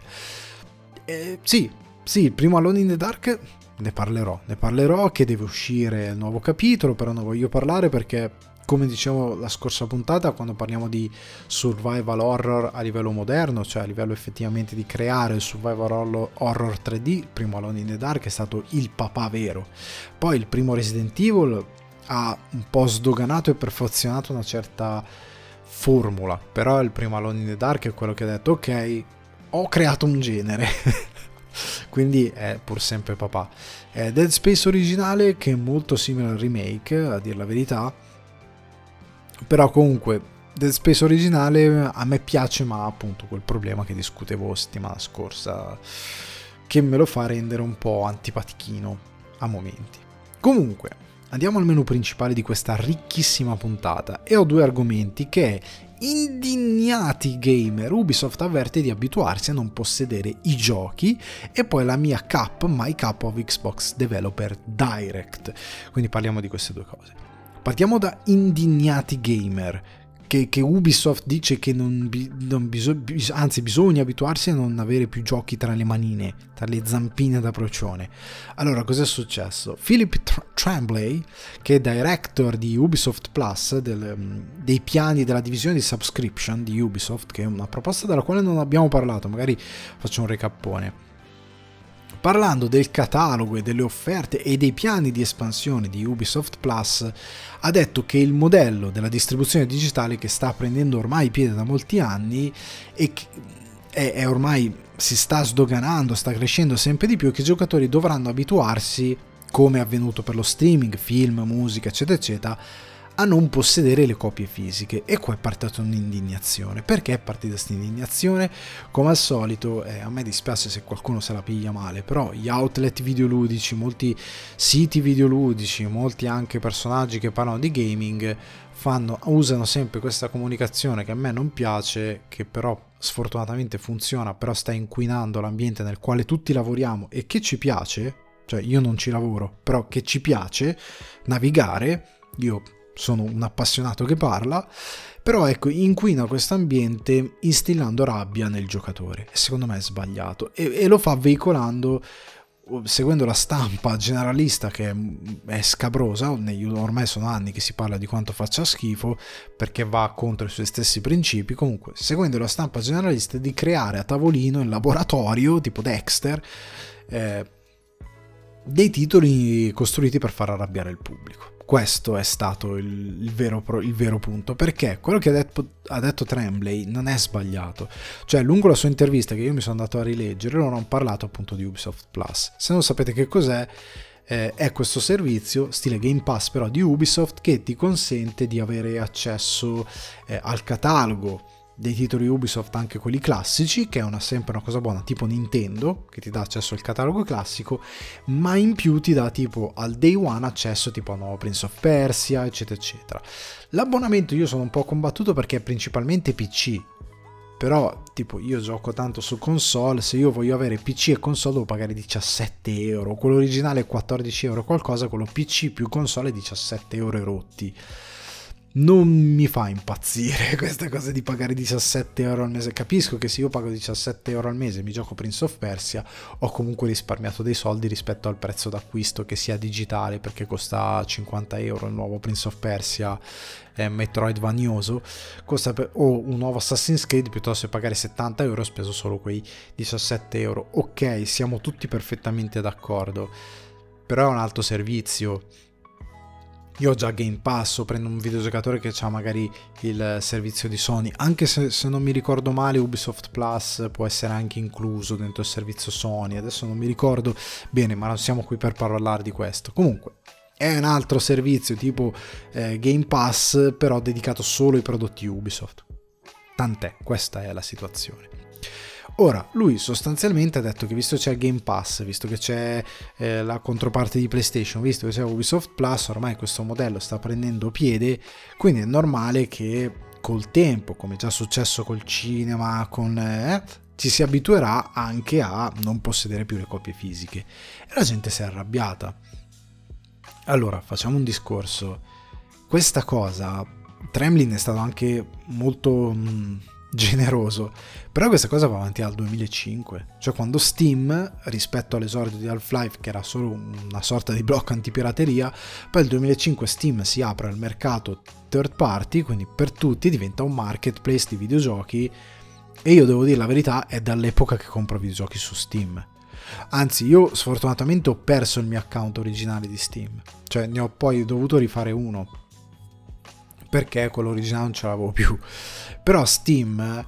Sì, il primo Alone in the Dark ne parlerò che deve uscire il nuovo capitolo, però non voglio parlare perché, come dicevo la scorsa puntata, quando parliamo di survival horror a livello moderno, cioè a livello effettivamente di creare il survival horror 3D, il primo Alone in the Dark è stato il papà vero. Poi il primo Resident Evil ha un po' sdoganato e perfezionato una certa formula, però il primo Alone in the Dark è quello che ha detto ok, ho creato un genere. Quindi è pur sempre papà. Dead Space originale, che è molto simile al remake, a dir la verità, però comunque Dead Space originale a me piace, ma ha appunto quel problema che discutevo settimana scorsa, che me lo fa rendere un po' antipatichino a momenti. Comunque andiamo al menu principale di questa ricchissima puntata e ho due argomenti che indignati gamer, Ubisoft avverte di abituarsi a non possedere i giochi, e poi la mia CUP, My Cup of Xbox Developer Direct. Quindi parliamo di queste due cose. Partiamo da indignati gamer, che Ubisoft dice che anzi bisogna abituarsi a non avere più giochi tra le manine, tra le zampine da procione. Allora, cos'è successo? Philip Tremblay, che è director di Ubisoft Plus, dei piani della divisione di subscription di Ubisoft, che è una proposta della quale non abbiamo parlato, magari faccio un recappone. Parlando del catalogo e delle offerte e dei piani di espansione di Ubisoft Plus, ha detto che il modello della distribuzione digitale, che sta prendendo ormai piede da molti anni e che è ormai si sta sdoganando, sta crescendo sempre di più, che i giocatori dovranno abituarsi, come è avvenuto per lo streaming, film, musica, eccetera, eccetera, a non possedere le copie fisiche. E qua è partita un'indignazione. Perché è partita questa indignazione? Come al solito, a me dispiace se qualcuno se la piglia male, però gli outlet videoludici, molti siti videoludici, molti anche personaggi che parlano di gaming usano sempre questa comunicazione che a me non piace, che però sfortunatamente funziona, però sta inquinando l'ambiente nel quale tutti lavoriamo e che ci piace, cioè io non ci lavoro, però che ci piace navigare, io sono un appassionato che parla, però ecco, inquina questo ambiente instillando rabbia nel giocatore, e secondo me è sbagliato, e lo fa veicolando, seguendo la stampa generalista che è scabrosa. Ormai sono anni che si parla di quanto faccia schifo perché va contro i suoi stessi principi. Comunque, seguendo la stampa generalista, di creare a tavolino in laboratorio tipo Dexter dei titoli costruiti per far arrabbiare il pubblico. Questo è stato il vero punto, perché quello che ha detto Tremblay non è sbagliato. Cioè, lungo la sua intervista, che io mi sono andato a rileggere, loro hanno parlato appunto di Ubisoft Plus. Se non sapete che cos'è, è questo servizio stile Game Pass però di Ubisoft, che ti consente di avere accesso al catalogo dei titoli Ubisoft, anche quelli classici, che è sempre una cosa buona, tipo Nintendo che ti dà accesso al catalogo classico, ma in più ti dà tipo al day one accesso tipo a nuovo Prince of Persia, eccetera eccetera. L'abbonamento io sono un po' combattuto perché è principalmente PC, però tipo io gioco tanto su console, se io voglio avere PC e console devo pagare 17 euro, quello originale è 14 euro qualcosa, quello PC più console è 17 euro e rotti. Non mi fa impazzire questa cosa di pagare 17 euro al mese. Capisco che se io pago 17 euro al mese e mi gioco Prince of Persia, ho comunque risparmiato dei soldi rispetto al prezzo d'acquisto che sia digitale, perché costa 50 euro il nuovo Prince of Persia Metroidvanioso, o un nuovo Assassin's Creed, piuttosto che pagare 70 euro ho speso solo quei 17 euro. Ok, siamo tutti perfettamente d'accordo, però è un alto servizio. Io ho già Game Pass, o prendo un videogiocatore che ha magari il servizio di Sony, anche se non mi ricordo male Ubisoft Plus può essere anche incluso dentro il servizio Sony, adesso non mi ricordo bene, ma non siamo qui per parlare di questo. Comunque è un altro servizio tipo Game Pass, però dedicato solo ai prodotti Ubisoft. Tant'è, questa è la situazione. Ora, lui sostanzialmente ha detto che visto c'è il Game Pass, visto che c'è la controparte di PlayStation, visto che c'è Ubisoft Plus, ormai questo modello sta prendendo piede, quindi è normale che col tempo, come già successo col cinema, ci si abituerà anche a non possedere più le copie fisiche. E la gente si è arrabbiata. Allora, facciamo un discorso. Questa cosa, Tremblay è stato anche molto generoso, però questa cosa va avanti dal 2005, cioè quando Steam, rispetto all'esordio di Half-Life che era solo una sorta di blocco antipirateria, poi nel 2005 Steam si apre al mercato third party, quindi per tutti, diventa un marketplace di videogiochi, e io devo dire la verità, è dall'epoca che compro videogiochi su Steam. Anzi, io sfortunatamente ho perso il mio account originale di Steam, cioè ne ho poi dovuto rifare uno perché quello originale non ce l'avevo più. Però Steam,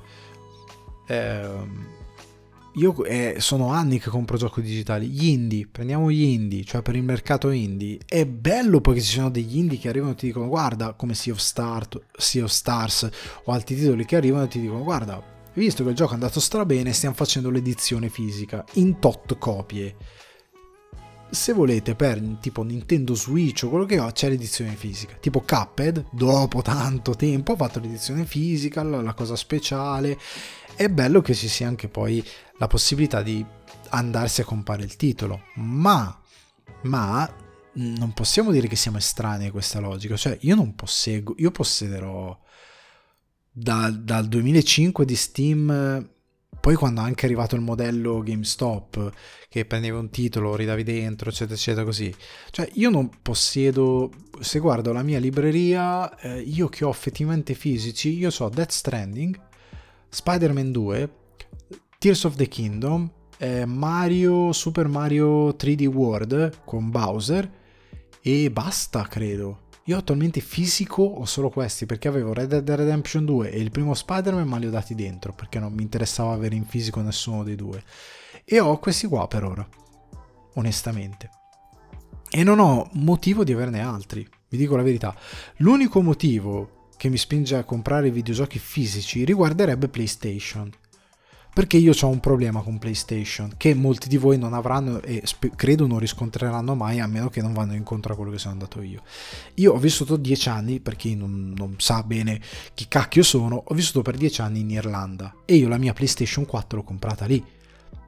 io sono anni che compro giochi digitali. Gli indie, prendiamo gli indie, cioè per il mercato indie è bello perché ci sono degli indie che arrivano e ti dicono guarda, come Sea of Stars o altri titoli che arrivano e ti dicono guarda, visto che il gioco è andato strabene, stiamo facendo l'edizione fisica in tot copie. Se volete, per tipo Nintendo Switch o quello che ho, c'è l'edizione fisica. Tipo Cuphead, dopo tanto tempo, ho fatto l'edizione fisica, la cosa speciale. È bello che ci sia anche poi la possibilità di andarsi a comprare il titolo. Ma non possiamo dire che siamo estranei a questa logica. Cioè, io possederò dal 2005 di Steam. Poi quando è anche arrivato il modello GameStop, che prendeva un titolo, ridavi dentro, eccetera, eccetera, così. Cioè io non possiedo, se guardo la mia libreria, io che ho effettivamente fisici, io so Death Stranding, Spider-Man 2, Tears of the Kingdom, Super Mario 3D World con Bowser, e basta, credo. Io attualmente fisico ho solo questi, perché avevo Red Dead Redemption 2 e il primo Spider-Man, ma li ho dati dentro perché non mi interessava avere in fisico nessuno dei due, e ho questi qua per ora, onestamente, e non ho motivo di averne altri, vi dico la verità. L'unico motivo che mi spinge a comprare videogiochi fisici riguarderebbe PlayStation, perché io ho un problema con PlayStation che molti di voi non avranno e credo non riscontreranno mai, a meno che non vanno incontro a quello che sono andato io. Io ho vissuto 10 anni, per chi non sa bene chi cacchio sono, ho vissuto per 10 anni in Irlanda e io la mia PlayStation 4 l'ho comprata lì.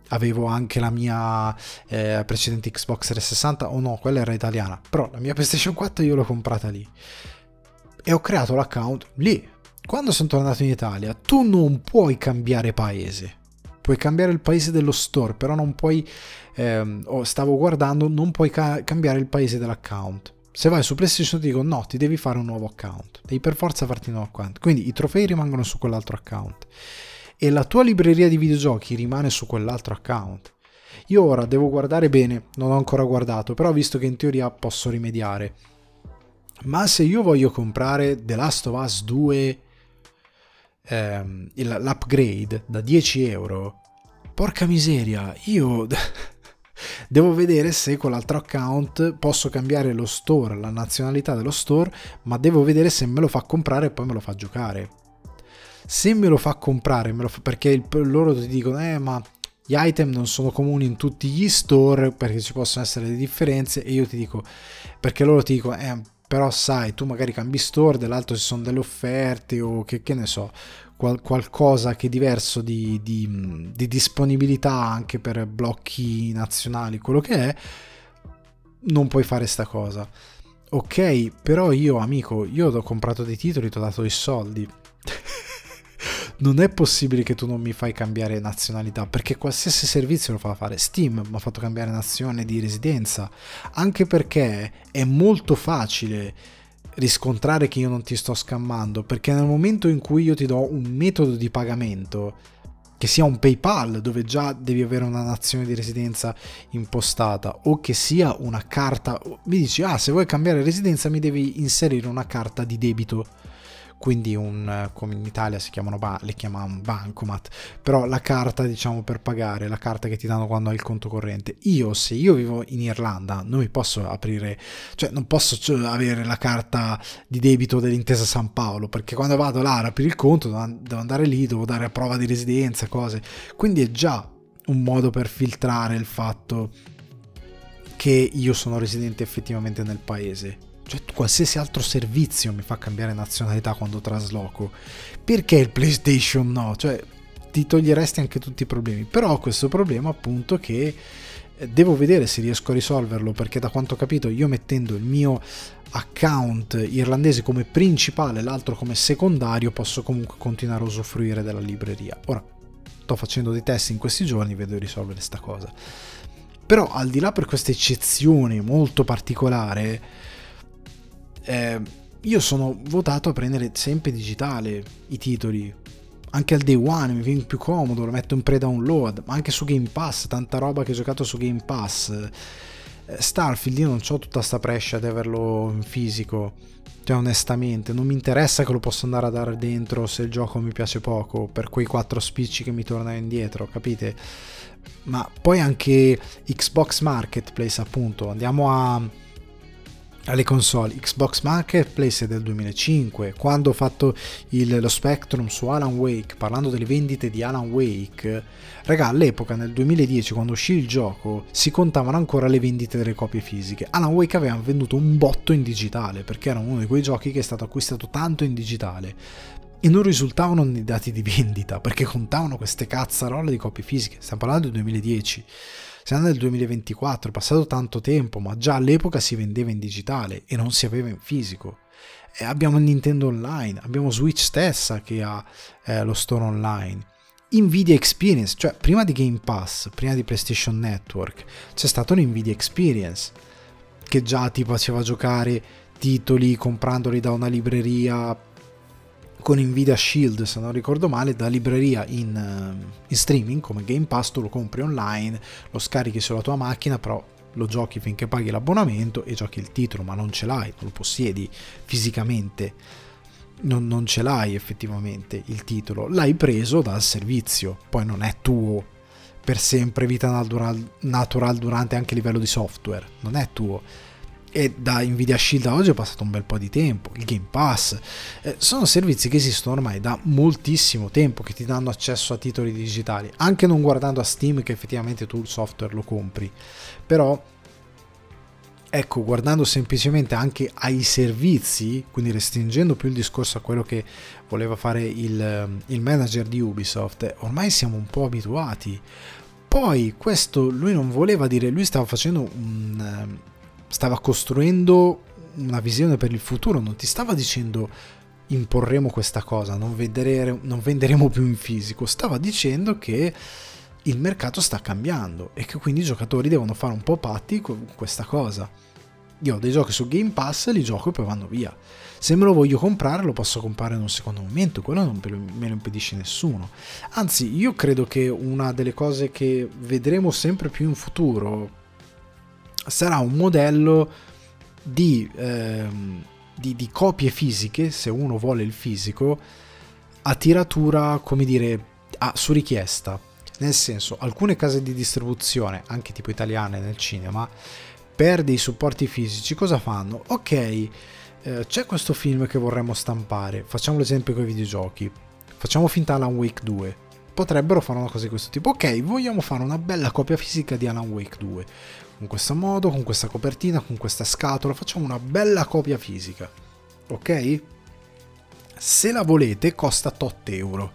avevo anche la mia precedente Xbox 360, o no, quella era italiana, però la mia PlayStation 4 io l'ho comprata lì e ho creato l'account lì. Quando sono tornato in Italia, tu non puoi cambiare paese, puoi cambiare il paese dello store, però non puoi, stavo guardando, non puoi cambiare il paese dell'account. Se vai su PlayStation ti dico no, ti devi fare un nuovo account, devi per forza farti un nuovo account, quindi i trofei rimangono su quell'altro account e la tua libreria di videogiochi rimane su quell'altro account. Io ora devo guardare bene, non ho ancora guardato, però ho visto che in teoria posso rimediare. Ma se io voglio comprare The Last of Us 2, l'upgrade da 10 euro, porca miseria, io devo vedere se con l'altro account posso cambiare lo store, la nazionalità dello store, ma devo vedere se me lo fa comprare e poi me lo fa giocare. Se me lo fa comprare, perché loro ti dicono ma gli item non sono comuni in tutti gli store perché ci possono essere delle differenze, e io ti dico, perché loro ti dicono però sai, tu magari cambi store, dell'altro ci sono delle offerte o che ne so, qualcosa che è diverso di disponibilità anche per blocchi nazionali, quello che è, non puoi fare sta cosa. Ok, però io amico, io ho comprato dei titoli, ti ho dato i soldi. Non è possibile che tu non mi fai cambiare nazionalità, perché qualsiasi servizio lo fa fare. Steam mi ha fatto cambiare nazione di residenza, anche perché è molto facile riscontrare che io non ti sto scammando, perché nel momento in cui io ti do un metodo di pagamento, che sia un PayPal dove già devi avere una nazione di residenza impostata, o che sia una carta, mi dici se vuoi cambiare residenza mi devi inserire una carta di debito, quindi come in Italia le chiamano bancomat, però la carta diciamo per pagare, la carta che ti danno quando hai il conto corrente. Se io vivo in Irlanda non mi posso aprire, cioè non posso avere la carta di debito dell'Intesa San Paolo, perché quando vado là ad aprire il conto devo andare lì, devo dare a prova di residenza, cose, quindi è già un modo per filtrare il fatto che io sono residente effettivamente nel paese. Cioè qualsiasi altro servizio mi fa cambiare nazionalità quando trasloco, perché il PlayStation no? Cioè ti toglieresti anche tutti i problemi, però ho questo problema appunto che devo vedere se riesco a risolverlo, perché da quanto ho capito io mettendo il mio account irlandese come principale, l'altro come secondario, posso comunque continuare a usufruire della libreria. Ora sto facendo dei test in questi giorni, vedo di risolvere sta cosa, però al di là per questa eccezione molto particolare, io sono votato a prendere sempre digitale i titoli, anche al day one mi viene più comodo, lo metto in pre-download, ma anche su Game Pass, tanta roba che ho giocato su Game Pass. Starfield io non ho tutta sta prescia di averlo in fisico, cioè onestamente non mi interessa che lo posso andare a dare dentro se il gioco mi piace poco, per quei 4 spicci che mi tornano indietro, capite? Ma poi anche Xbox Marketplace, appunto, andiamo alle console. Xbox Marketplace è del 2005, quando ho fatto lo Spectrum su Alan Wake, parlando delle vendite di Alan Wake, raga, all'epoca nel 2010 quando uscì il gioco si contavano ancora le vendite delle copie fisiche. Alan Wake aveva venduto un botto in digitale, perché era uno di quei giochi che è stato acquistato tanto in digitale e non risultavano nei dati di vendita, perché contavano queste cazzarole di copie fisiche. Stiamo parlando del 2010, siamo nel 2024, è passato tanto tempo, ma già all'epoca si vendeva in digitale e non si aveva in fisico. E abbiamo Nintendo Online, abbiamo Switch stessa che ha lo store online, Nvidia Experience, cioè prima di Game Pass, prima di PlayStation Network, c'è stato l'Nvidia Experience che già ti faceva giocare titoli comprandoli da una libreria con Nvidia Shield, se non ricordo male, da libreria in streaming come Game Pass. Tu lo compri online, lo scarichi sulla tua macchina, però lo giochi finché paghi l'abbonamento e giochi il titolo, ma non ce l'hai, non lo possiedi fisicamente, non ce l'hai effettivamente il titolo, l'hai preso dal servizio, poi non è tuo per sempre, vita natural durante anche a livello di software, non è tuo. E da Nvidia Shield a oggi è passato un bel po' di tempo. Il Game Pass sono servizi che esistono ormai da moltissimo tempo, che ti danno accesso a titoli digitali, anche non guardando a Steam che effettivamente tu il software lo compri, però ecco, guardando semplicemente anche ai servizi, quindi restringendo più il discorso a quello che voleva fare il manager di Ubisoft, ormai siamo un po' abituati. Poi questo lui non voleva dire, lui stava facendo stava costruendo una visione per il futuro, non ti stava dicendo imporremo questa cosa, non venderemo più in fisico, stava dicendo che il mercato sta cambiando e che quindi i giocatori devono fare un po' patti con questa cosa. Io ho dei giochi su Game Pass, li gioco e poi vanno via. Se me lo voglio comprare lo posso comprare in un secondo momento, quello non me lo impedisce nessuno. Anzi, io credo che una delle cose che vedremo sempre più in futuro sarà un modello di copie fisiche, se uno vuole il fisico, a tiratura, come dire, su richiesta. Nel senso, alcune case di distribuzione, anche tipo italiane nel cinema, per dei supporti fisici cosa fanno? Ok, c'è questo film che vorremmo stampare, facciamo l'esempio con i videogiochi, facciamo finta Alan Wake 2, potrebbero fare una cosa di questo tipo. Ok, vogliamo fare una bella copia fisica di Alan Wake 2, con questo modo, con questa copertina, con questa scatola, facciamo una bella copia fisica, ok? Se la volete costa tot euro.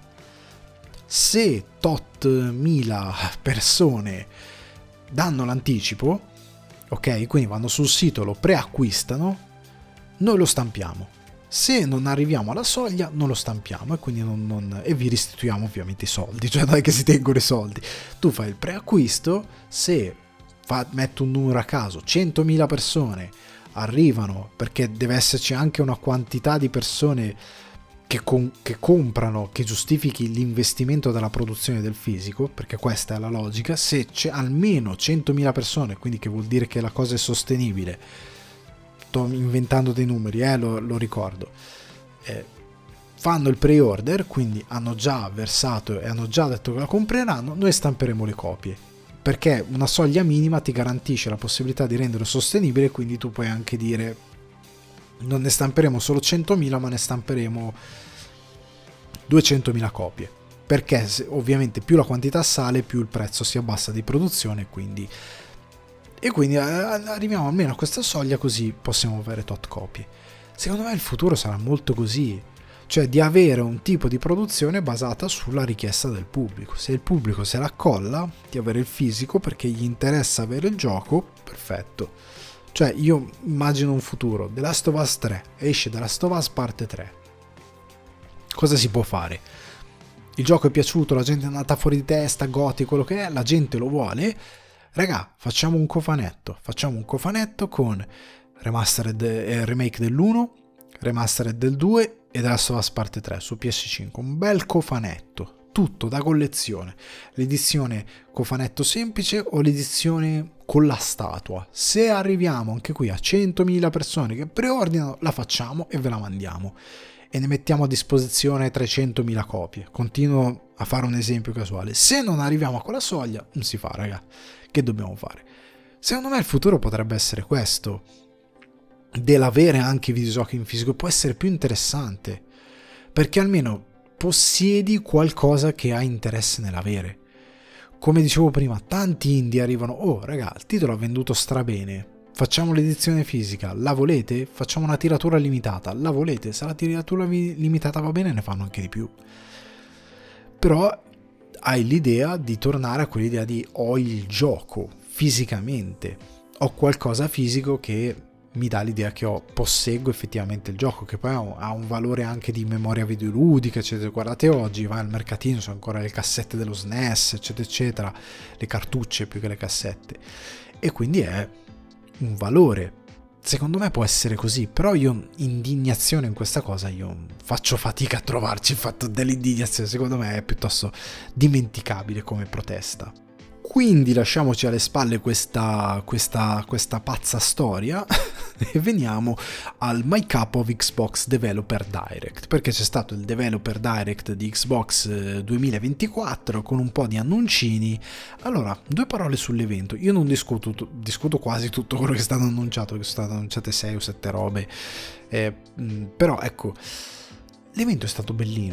Se tot mila persone danno l'anticipo, ok, quindi vanno sul sito, lo preacquistano, noi lo stampiamo. Se non arriviamo alla soglia non lo stampiamo e quindi e vi restituiamo ovviamente i soldi, cioè non è che si tengono i soldi. Tu fai il preacquisto, se metto un numero a caso, 100.000 persone arrivano, perché deve esserci anche una quantità di persone che comprano, che giustifichi l'investimento della produzione del fisico, perché questa è la logica. Se c'è almeno 100.000 persone, quindi che vuol dire che la cosa è sostenibile, sto inventando dei numeri, lo ricordo, fanno il pre-order, quindi hanno già versato e hanno già detto che la compreranno, noi stamperemo le copie, perché una soglia minima ti garantisce la possibilità di renderlo sostenibile, quindi tu puoi anche dire non ne stamperemo solo 100.000 ma ne stamperemo 200.000 copie, perché ovviamente più la quantità sale più il prezzo si abbassa di produzione, quindi arriviamo almeno a questa soglia, così possiamo avere tot copie. Secondo me il futuro sarà molto così, cioè di avere un tipo di produzione basata sulla richiesta del pubblico. Se il pubblico se la accolla di avere il fisico perché gli interessa avere il gioco, perfetto. Cioè io immagino un futuro, The Last of Us 3, esce The Last of Us parte 3. Cosa si può fare? Il gioco è piaciuto, la gente è andata fuori di testa, goti, quello che è, la gente lo vuole. Raga, facciamo un cofanetto con remastered remake dell'1, remastered del 2 e The Last of Us parte 3 su PS5. Un bel cofanetto, tutto da collezione. L'edizione cofanetto semplice o l'edizione con la statua. Se arriviamo anche qui a 100.000 persone che preordinano, la facciamo e ve la mandiamo e ne mettiamo a disposizione 300.000 copie. Continuo a fare un esempio casuale. Se non arriviamo a quella soglia non si fa, raga, che dobbiamo fare? Secondo me il futuro potrebbe essere questo, dell'avere anche i videogiochi in fisico. Può essere più interessante perché almeno possiedi qualcosa che hai interesse nell'avere. Come dicevo prima, tanti indie arrivano, oh raga, il titolo ha venduto strabene, facciamo l'edizione fisica, la volete? Facciamo una tiratura limitata, la volete? Se la tiratura limitata va bene ne fanno anche di più. Però hai l'idea di tornare a quell'idea di ho il gioco fisicamente, ho qualcosa fisico che mi dà l'idea che posseggo effettivamente il gioco, che poi ha un valore anche di memoria videoludica, eccetera. Guardate oggi, vai al mercatino, sono ancora le cassette dello SNES, eccetera, eccetera, le cartucce più che le cassette, e quindi è un valore. Secondo me può essere così, però io indignazione in questa cosa, io faccio fatica a trovarci il fatto dell'indignazione, secondo me è piuttosto dimenticabile come protesta. Quindi lasciamoci alle spalle questa pazza storia e veniamo al My Cup of Xbox Developer Direct, perché c'è stato il Developer Direct di Xbox 2024 con un po' di annuncini. Allora, due parole sull'evento. Io non discuto quasi tutto quello che è stato annunciato, perché sono state annunciate 6 o 7 robe, però ecco, l'evento è stato bellino.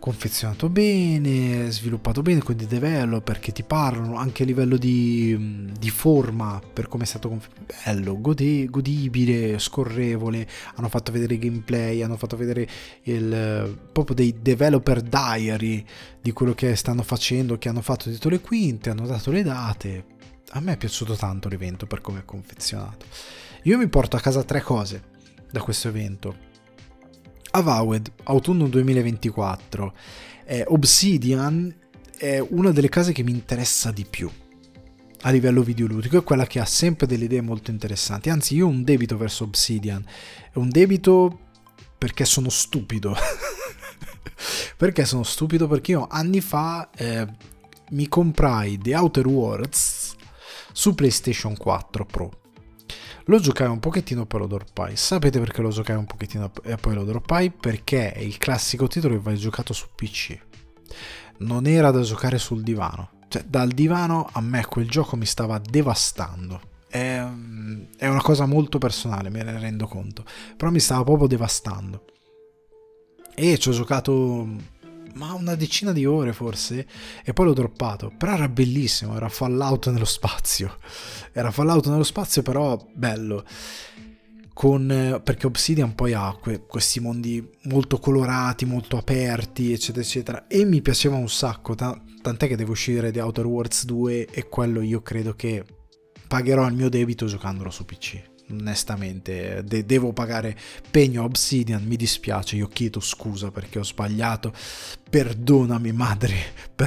confezionato bene, sviluppato bene, quindi developer che ti parlano anche a livello di forma, per come è stato bello, godibile, scorrevole. Hanno fatto vedere i gameplay, hanno fatto vedere proprio dei developer diary di quello che stanno facendo, che hanno fatto dietro le quinte, hanno dato le date. A me è piaciuto tanto l'evento per come è confezionato. Io mi porto a casa 3 cose da questo evento. Avowed, autunno 2024. Obsidian è una delle case che mi interessa di più a livello videoludico, è quella che ha sempre delle idee molto interessanti. Anzi, io ho un debito verso Obsidian. È un debito perché sono stupido. Perché sono stupido? Perché io anni fa mi comprai The Outer Worlds su PlayStation 4 Pro. Lo giocai un pochettino, poi lo droppai. Sapete perché lo giocai un pochettino e poi lo droppai? Perché è il classico titolo che vai giocato su PC. Non era da giocare sul divano. Cioè, dal divano a me quel gioco mi stava devastando. È una cosa molto personale, me ne rendo conto. Però mi stava proprio devastando. E ci ho giocato una decina di ore forse, e poi l'ho droppato. Però era bellissimo, era Fallout nello spazio. Era Fallout nello spazio, però bello. Perché Obsidian poi ha questi mondi molto colorati, molto aperti, eccetera, eccetera. E mi piaceva un sacco, tant'è che devo uscire The Outer Worlds 2 e quello io credo che pagherò il mio debito giocandolo su PC. Onestamente devo pagare pegno a Obsidian, mi dispiace, io chiedo scusa perché ho sbagliato, perdonami madre,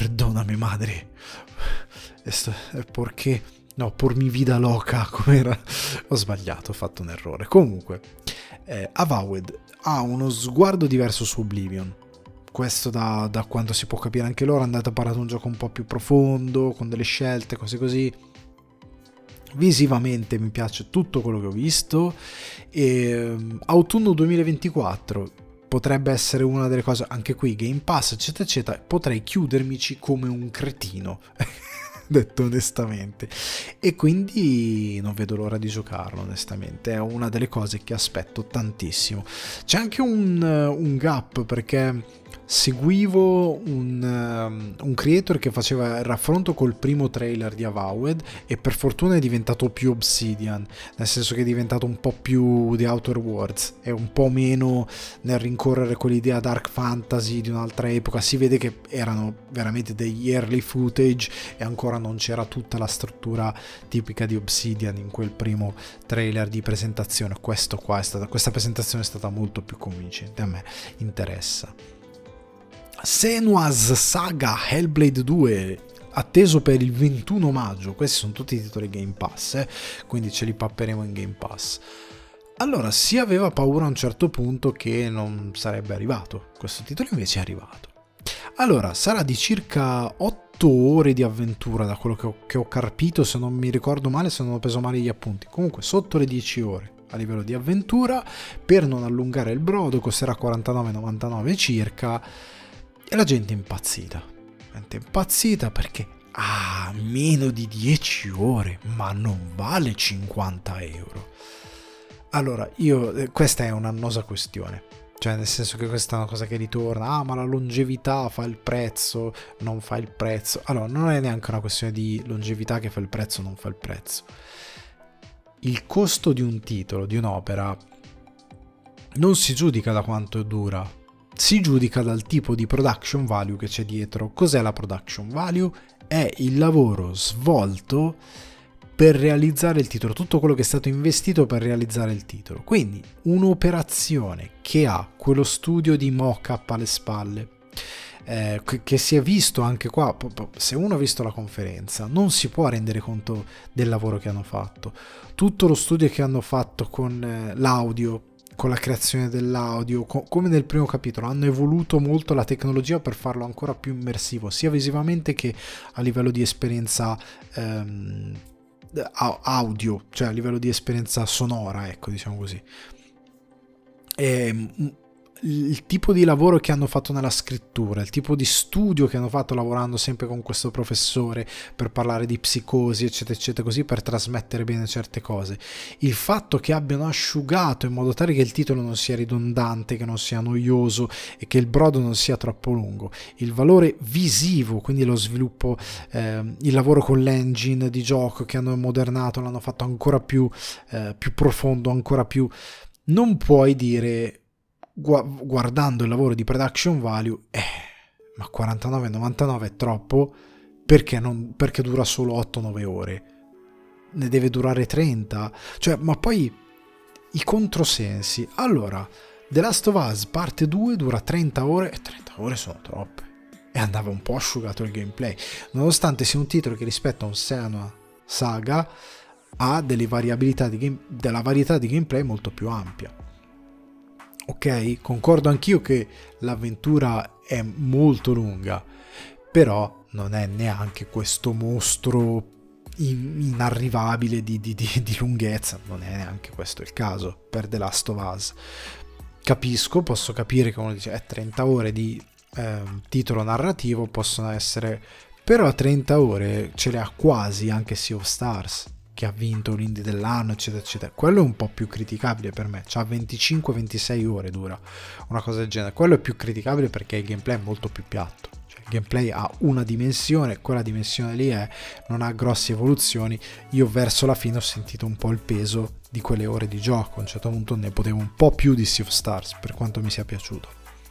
perché no, por mi vida loca, com'era, ho sbagliato, ho fatto un errore. Comunque Avowed ha uno sguardo diverso su Oblivion, questo da quanto si può capire anche loro. Andate a parlare un gioco un po' più profondo, con delle scelte, cose così. Visivamente mi piace tutto quello che ho visto. E autunno 2024 potrebbe essere una delle cose, anche qui Game Pass eccetera eccetera, potrei chiudermici come un cretino detto onestamente, e quindi non vedo l'ora di giocarlo. Onestamente è una delle cose che aspetto tantissimo. C'è anche un gap, perché seguivo un creator che faceva il raffronto col primo trailer di Avowed e per fortuna è diventato più Obsidian, nel senso che è diventato un po' più The Outer Worlds e un po' meno nel rincorrere quell'idea dark fantasy di un'altra epoca. Si vede che erano veramente degli early footage e ancora non c'era tutta la struttura tipica di Obsidian in quel primo trailer di presentazione. Questa presentazione è stata molto più convincente, a me interessa. Senua's Saga Hellblade 2 atteso per il 21 maggio. Questi sono tutti i titoli Game Pass, quindi ce li papperemo in Game Pass. Allora, si aveva paura a un certo punto che non sarebbe arrivato, questo titolo invece è arrivato. Allora, sarà di circa 8 ore di avventura, da quello che ho capito, se non mi ricordo male, se non ho preso male gli appunti. Comunque sotto le 10 ore a livello di avventura, per non allungare il brodo, costerà 49,99 circa. E la gente è impazzita perché meno di 10 ore, ma non vale 50 euro. Allora, questa è un'annosa questione, cioè nel senso che questa è una cosa che ritorna, ma la longevità fa il prezzo, non fa il prezzo. Allora, non è neanche una questione di longevità che fa il prezzo o non fa il prezzo. Il costo di un titolo, di un'opera, non si giudica da quanto dura, si giudica dal tipo di production value che c'è dietro. Cos'è la production value? È il lavoro svolto per realizzare il titolo, tutto quello che è stato investito per realizzare il titolo. Quindi un'operazione che ha quello studio di mock-up alle spalle, che si è visto anche qua. Se uno ha visto la conferenza non si può rendere conto del lavoro che hanno fatto, tutto lo studio che hanno fatto con l'audio, con la creazione dell'audio, come nel primo capitolo. Hanno evoluto molto la tecnologia per farlo ancora più immersivo, sia visivamente che a livello di esperienza audio, cioè a livello di esperienza sonora, ecco, diciamo così. il tipo di lavoro che hanno fatto nella scrittura, il tipo di studio che hanno fatto lavorando sempre con questo professore per parlare di psicosi, eccetera, eccetera, così per trasmettere bene certe cose. Il fatto che abbiano asciugato in modo tale che il titolo non sia ridondante, che non sia noioso e che il brodo non sia troppo lungo. Il valore visivo, quindi lo sviluppo, il lavoro con l'engine di gioco che hanno modernato, l'hanno fatto ancora più profondo, ancora più... Non puoi dire... guardando il lavoro di production value, ma 49,99 è troppo, perché dura solo 8-9 ore, ne deve durare 30, cioè, ma poi i controsensi. Allora, The Last of Us parte 2 dura 30 ore e 30 ore sono troppe, e andava un po' asciugato il gameplay, nonostante sia un titolo che rispetto a un Senua Saga ha delle variabilità della varietà di gameplay molto più ampia. Ok, concordo anch'io che l'avventura è molto lunga, però non è neanche questo mostro inarrivabile di lunghezza, non è neanche questo il caso per The Last of Us. Posso capire che uno dice 30 ore di titolo narrativo possono essere, però 30 ore ce le ha quasi anche Sea of Stars, che ha vinto l'indie dell'anno, eccetera eccetera. Quello è un po' più criticabile per me, c'ha 25-26 ore dura, una cosa del genere. Quello è più criticabile perché il gameplay è molto più piatto, cioè il gameplay ha una dimensione, quella dimensione lì non ha grosse evoluzioni. Io verso la fine ho sentito un po' il peso di quelle ore di gioco, a un certo punto ne potevo un po' più di Sea of Stars, per quanto mi sia piaciuto.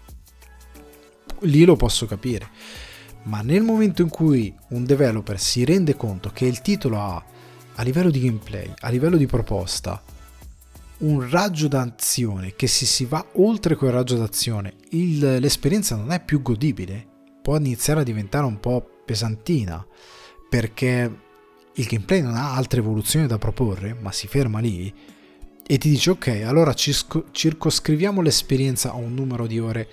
Lì lo posso capire, ma nel momento in cui un developer si rende conto che il titolo ha, a livello di gameplay, a livello di proposta, un raggio d'azione, che si va oltre quel raggio d'azione, l'esperienza non è più godibile, può iniziare a diventare un po' pesantina, perché il gameplay non ha altre evoluzioni da proporre, ma si ferma lì, e ti dice ok, allora circoscriviamo l'esperienza a un numero di ore.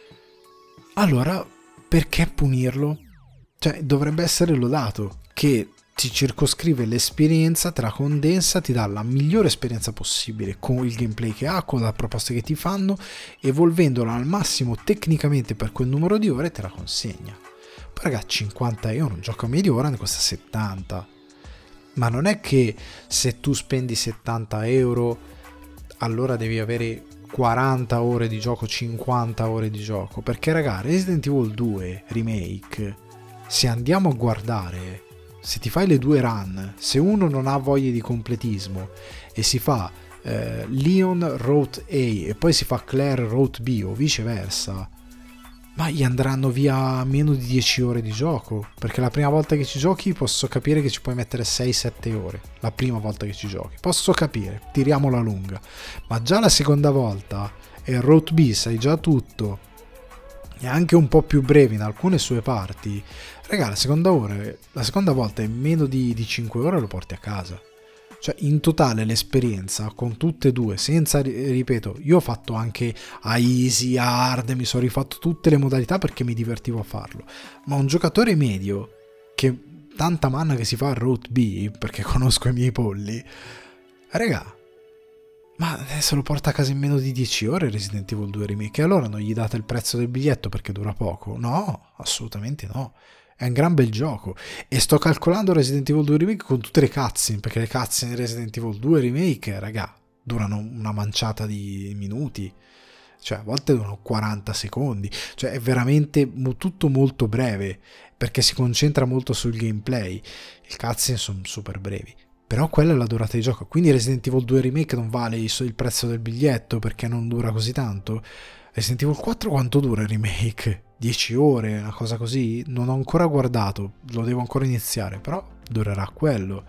Allora, perché punirlo? Cioè, dovrebbe essere lodato, che ti circoscrive l'esperienza, te la condensa, ti dà la migliore esperienza possibile con il gameplay che ha, con la proposta che ti fanno, evolvendola al massimo tecnicamente per quel numero di ore, te la consegna. Poi ragazzi, 50 euro, un gioco a media ora ne costa 70, ma non è che se tu spendi 70 euro allora devi avere 40 ore di gioco, 50 ore di gioco, perché raga, Resident Evil 2 Remake, se andiamo a guardare, se ti fai le due run, se uno non ha voglia di completismo e si fa Leon Route A e poi si fa Claire Route B o viceversa, ma gli andranno via meno di 10 ore di gioco, perché la prima volta che ci giochi posso capire che ci puoi mettere 6-7 ore, la prima volta che ci giochi, posso capire, tiriamola lunga, ma già la seconda volta e Route B sai già tutto, è anche un po' più breve in alcune sue parti, raga, la seconda volta in meno di 5 ore lo porti a casa. Cioè, in totale l'esperienza con tutte e due, senza, ripeto, io ho fatto anche a easy, hard, mi sono rifatto tutte le modalità perché mi divertivo a farlo, ma un giocatore medio che tanta manna che si fa a Route B, perché conosco i miei polli, raga, ma se lo porta a casa in meno di 10 ore Resident Evil 2 Remake, e allora non gli date il prezzo del biglietto perché dura poco? No, assolutamente no. È un gran bel gioco, e sto calcolando Resident Evil 2 Remake con tutte le cutscene, perché le cutscene di Resident Evil 2 Remake, raga, durano una manciata di minuti, cioè a volte durano 40 secondi, cioè è veramente tutto molto breve, perché si concentra molto sul gameplay, le cutscene sono super brevi, però quella è la durata di gioco, quindi Resident Evil 2 Remake non vale il prezzo del biglietto perché non dura così tanto. Resident Evil 4 quanto dura il remake? 10 ore, una cosa così? Non ho ancora guardato, lo devo ancora iniziare, però durerà quello.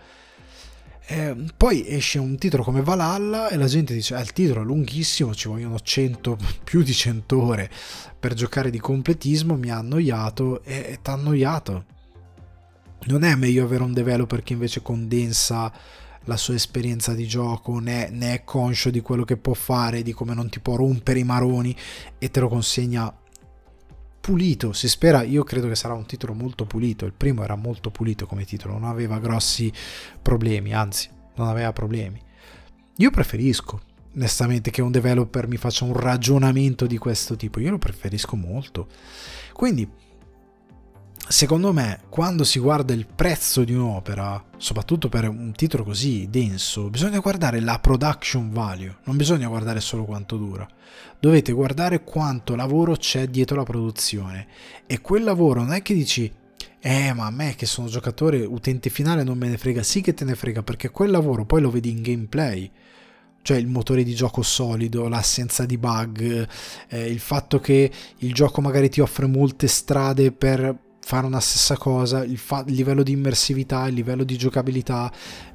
Poi esce un titolo come Valhalla e la gente dice il titolo è lunghissimo, ci vogliono più di 100 ore per giocare di completismo, mi ha annoiato, e t'ha annoiato. Non è meglio avere un developer che invece condensa la sua esperienza di gioco, ne è conscio di quello che può fare, di come non ti può rompere i maroni, e te lo consegna pulito, si spera. Io credo che sarà un titolo molto pulito, il primo era molto pulito come titolo, non aveva grossi problemi, anzi non aveva problemi. Io preferisco, onestamente, che un developer mi faccia un ragionamento di questo tipo. Io lo preferisco molto. Quindi secondo me, quando si guarda il prezzo di un'opera, soprattutto per un titolo così denso, bisogna guardare la production value, non bisogna guardare solo quanto dura. Dovete guardare quanto lavoro c'è dietro la produzione, e quel lavoro non è che dici ma a me che sono giocatore utente finale non me ne frega. Sì che te ne frega, perché quel lavoro poi lo vedi in gameplay, cioè il motore di gioco solido, l'assenza di bug, il fatto che il gioco magari ti offre molte strade per fare una stessa cosa, il livello di immersività, il livello di giocabilità,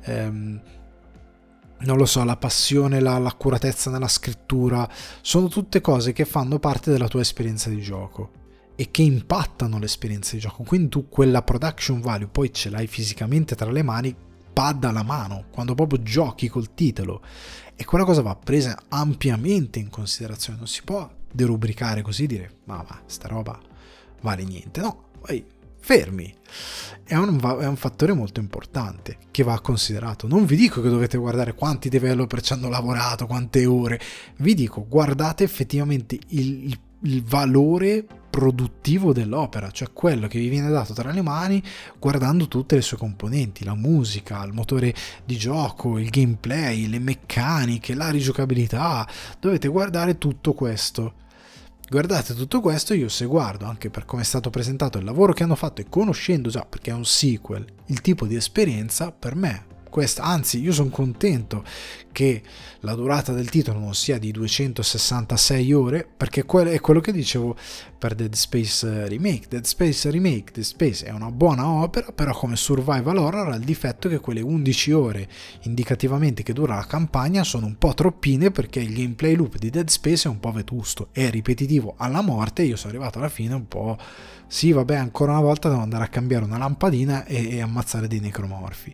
non lo so, la passione, l'accuratezza nella scrittura, sono tutte cose che fanno parte della tua esperienza di gioco e che impattano l'esperienza di gioco. Quindi tu quella production value poi ce l'hai fisicamente tra le mani, pad alla mano, quando proprio giochi col titolo, e quella cosa va presa ampiamente in considerazione. Non si può derubricare così, dire ma sta roba vale niente, no, poi fermi. È un fattore molto importante che va considerato. Non vi dico che dovete guardare quanti developer ci hanno lavorato, quante ore, vi dico guardate effettivamente il valore produttivo dell'opera, cioè quello che vi viene dato tra le mani guardando tutte le sue componenti, la musica, il motore di gioco, il gameplay, le meccaniche, la rigiocabilità. Dovete guardare tutto questo. Guardate tutto questo. Io, se guardo anche per come è stato presentato il lavoro che hanno fatto e conoscendo già, perché è un sequel, il tipo di esperienza, per me questa, anzi io sono contento che la durata del titolo non sia di 266 ore, perché è quello che dicevo per Dead Space Remake. Dead Space è una buona opera, però come survival horror ha il difetto che quelle 11 ore indicativamente che dura la campagna sono un po' troppine, perché il gameplay loop di Dead Space è un po' vetusto, è ripetitivo alla morte. Io sono arrivato alla fine un po', sì vabbè, ancora una volta devo andare a cambiare una lampadina e ammazzare dei necromorfi,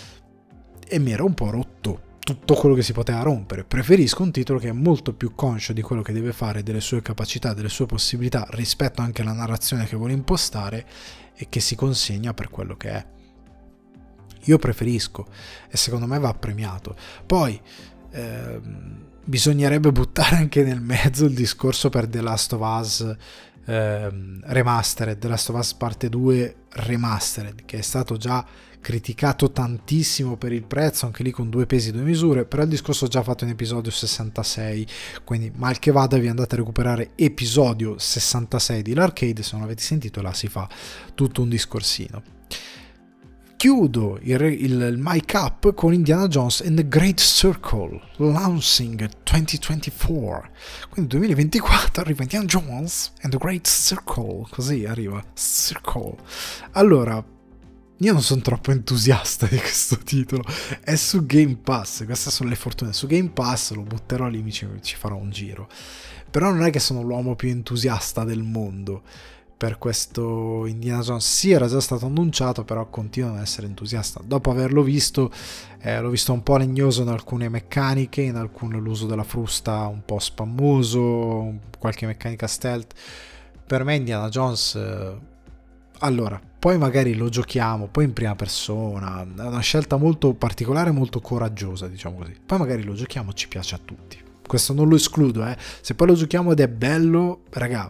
e mi era un po' rotto tutto quello che si poteva rompere. Preferisco un titolo che è molto più conscio di quello che deve fare, delle sue capacità, delle sue possibilità, rispetto anche alla narrazione che vuole impostare, e che si consegna per quello che è. Io preferisco, e secondo me va premiato. Poi bisognerebbe buttare anche nel mezzo il discorso per The Last of Us Remastered, The Last of Us parte 2 Remastered, che è stato già criticato tantissimo per il prezzo, anche lì con due pesi due misure, però il discorso ho già fatto in episodio 66, quindi mal che vada vi andate a recuperare episodio 66 di l'Arcade, se non l'avete sentito là si fa tutto un discorsino. Chiudo il mic up con Indiana Jones and the Great Circle launching 2024, quindi 2024 arriva Indiana Jones and the Great Circle, così arriva Circle. Allora, io non sono troppo entusiasta di questo titolo, è su Game Pass, queste sono le fortune, su Game Pass lo butterò lì, ci farò un giro, però non è che sono l'uomo più entusiasta del mondo per questo Indiana Jones. Sì, era già stato annunciato, però continuo a non essere entusiasta. Dopo averlo visto, l'ho visto un po' legnoso in alcune meccaniche, in alcune l'uso della frusta un po' spammoso, qualche meccanica stealth. Per me Indiana Jones, allora, poi magari lo giochiamo, poi in prima persona, è una scelta molto particolare, molto coraggiosa, diciamo così. Poi magari lo giochiamo, ci piace a tutti. Questo non lo escludo, se poi lo giochiamo ed è bello, raga,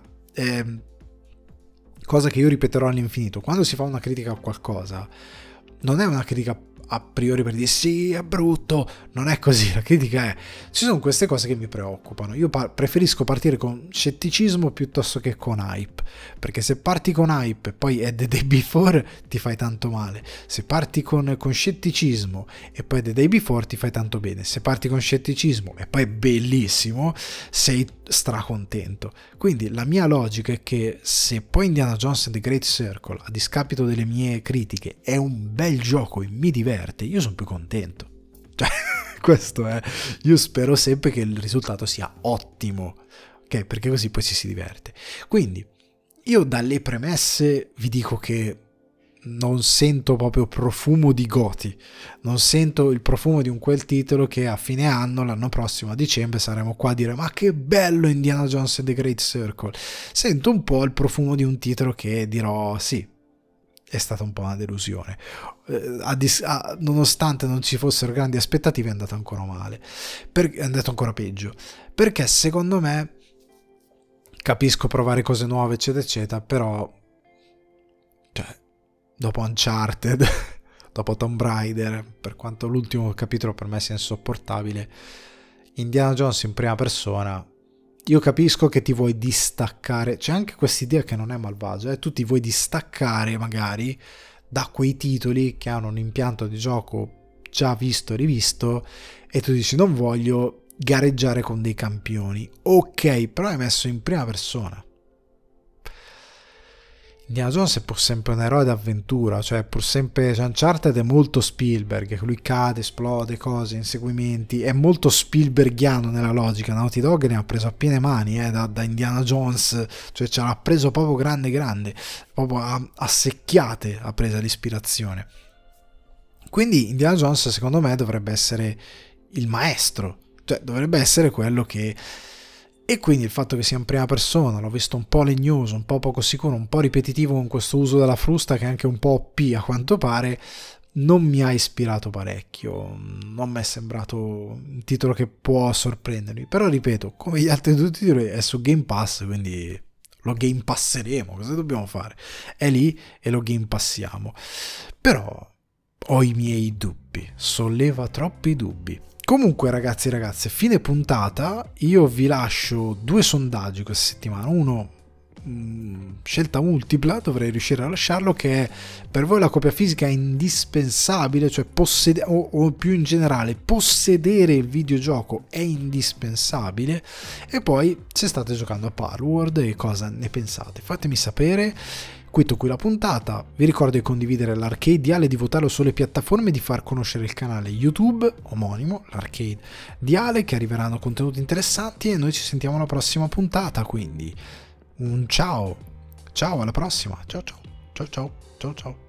cosa che io ripeterò all'infinito, quando si fa una critica a qualcosa non è una critica a priori per dire sì è brutto, non è così, la critica è ci sono queste cose che mi preoccupano. Io preferisco partire con scetticismo piuttosto che con hype, perché se parti con hype e poi è The Day Before ti fai tanto male, se parti con scetticismo e poi The Day Before ti fai tanto bene, se parti con scetticismo e poi è bellissimo sei stracontento. Quindi la mia logica è che se poi Indiana Jones and the Great Circle, a discapito delle mie critiche, è un bel gioco e mi diverte, io sono più contento. Cioè, questo è, io spero sempre che il risultato sia ottimo, ok? Perché così poi si diverte. Quindi io dalle premesse vi dico che non sento proprio profumo di GOTY, non sento il profumo di quel titolo che a fine anno, l'anno prossimo a dicembre, saremo qua a dire ma che bello Indiana Jones and the Great Circle. Sento un po' il profumo di un titolo che dirò sì, è stata un po' una delusione. Nonostante non ci fossero grandi aspettative, è andato ancora male, è andato ancora peggio, perché secondo me, capisco provare cose nuove eccetera eccetera, però cioè, dopo Uncharted dopo Tomb Raider, per quanto l'ultimo capitolo per me sia insopportabile, Indiana Jones in prima persona, io capisco che ti vuoi distaccare, c'è anche questa idea che non è malvagia, tu ti vuoi distaccare magari da quei titoli che hanno un impianto di gioco già visto e rivisto, e tu dici non voglio gareggiare con dei campioni, ok, però hai messo in prima persona. Indiana Jones è pur sempre un eroe d'avventura, cioè pur sempre Uncharted è molto Spielberg, lui cade, esplode, cose, inseguimenti, è molto Spielbergiano nella logica. Naughty Dog ne ha preso a piene mani da Indiana Jones, cioè ce l'ha preso proprio grande, proprio a secchiate ha preso l'ispirazione. Quindi Indiana Jones secondo me dovrebbe essere il maestro, cioè dovrebbe essere quello che... E quindi il fatto che sia in prima persona, l'ho visto un po' legnoso, un po' poco sicuro, un po' ripetitivo con questo uso della frusta che è anche un po' OP a quanto pare, non mi ha ispirato parecchio, non mi è sembrato un titolo che può sorprendermi, però ripeto, come gli altri due titoli è su Game Pass, quindi lo game passeremo, cosa dobbiamo fare? È lì e lo game passiamo, però ho i miei dubbi, solleva troppi dubbi. Comunque ragazzi e ragazze, fine puntata, io vi lascio 2 sondaggi questa settimana, uno scelta multipla, dovrei riuscire a lasciarlo, che è: per voi la copia fisica è indispensabile, cioè o più in generale possedere il videogioco è indispensabile, e poi se state giocando a Palworld e cosa ne pensate, fatemi sapere. Qui la puntata, vi ricordo di condividere l'Arcade Diale, di votarlo sulle piattaforme, di far conoscere il canale YouTube omonimo, l'Arcade Diale, che arriveranno contenuti interessanti, e noi ci sentiamo alla prossima puntata, quindi un ciao alla prossima, ciao.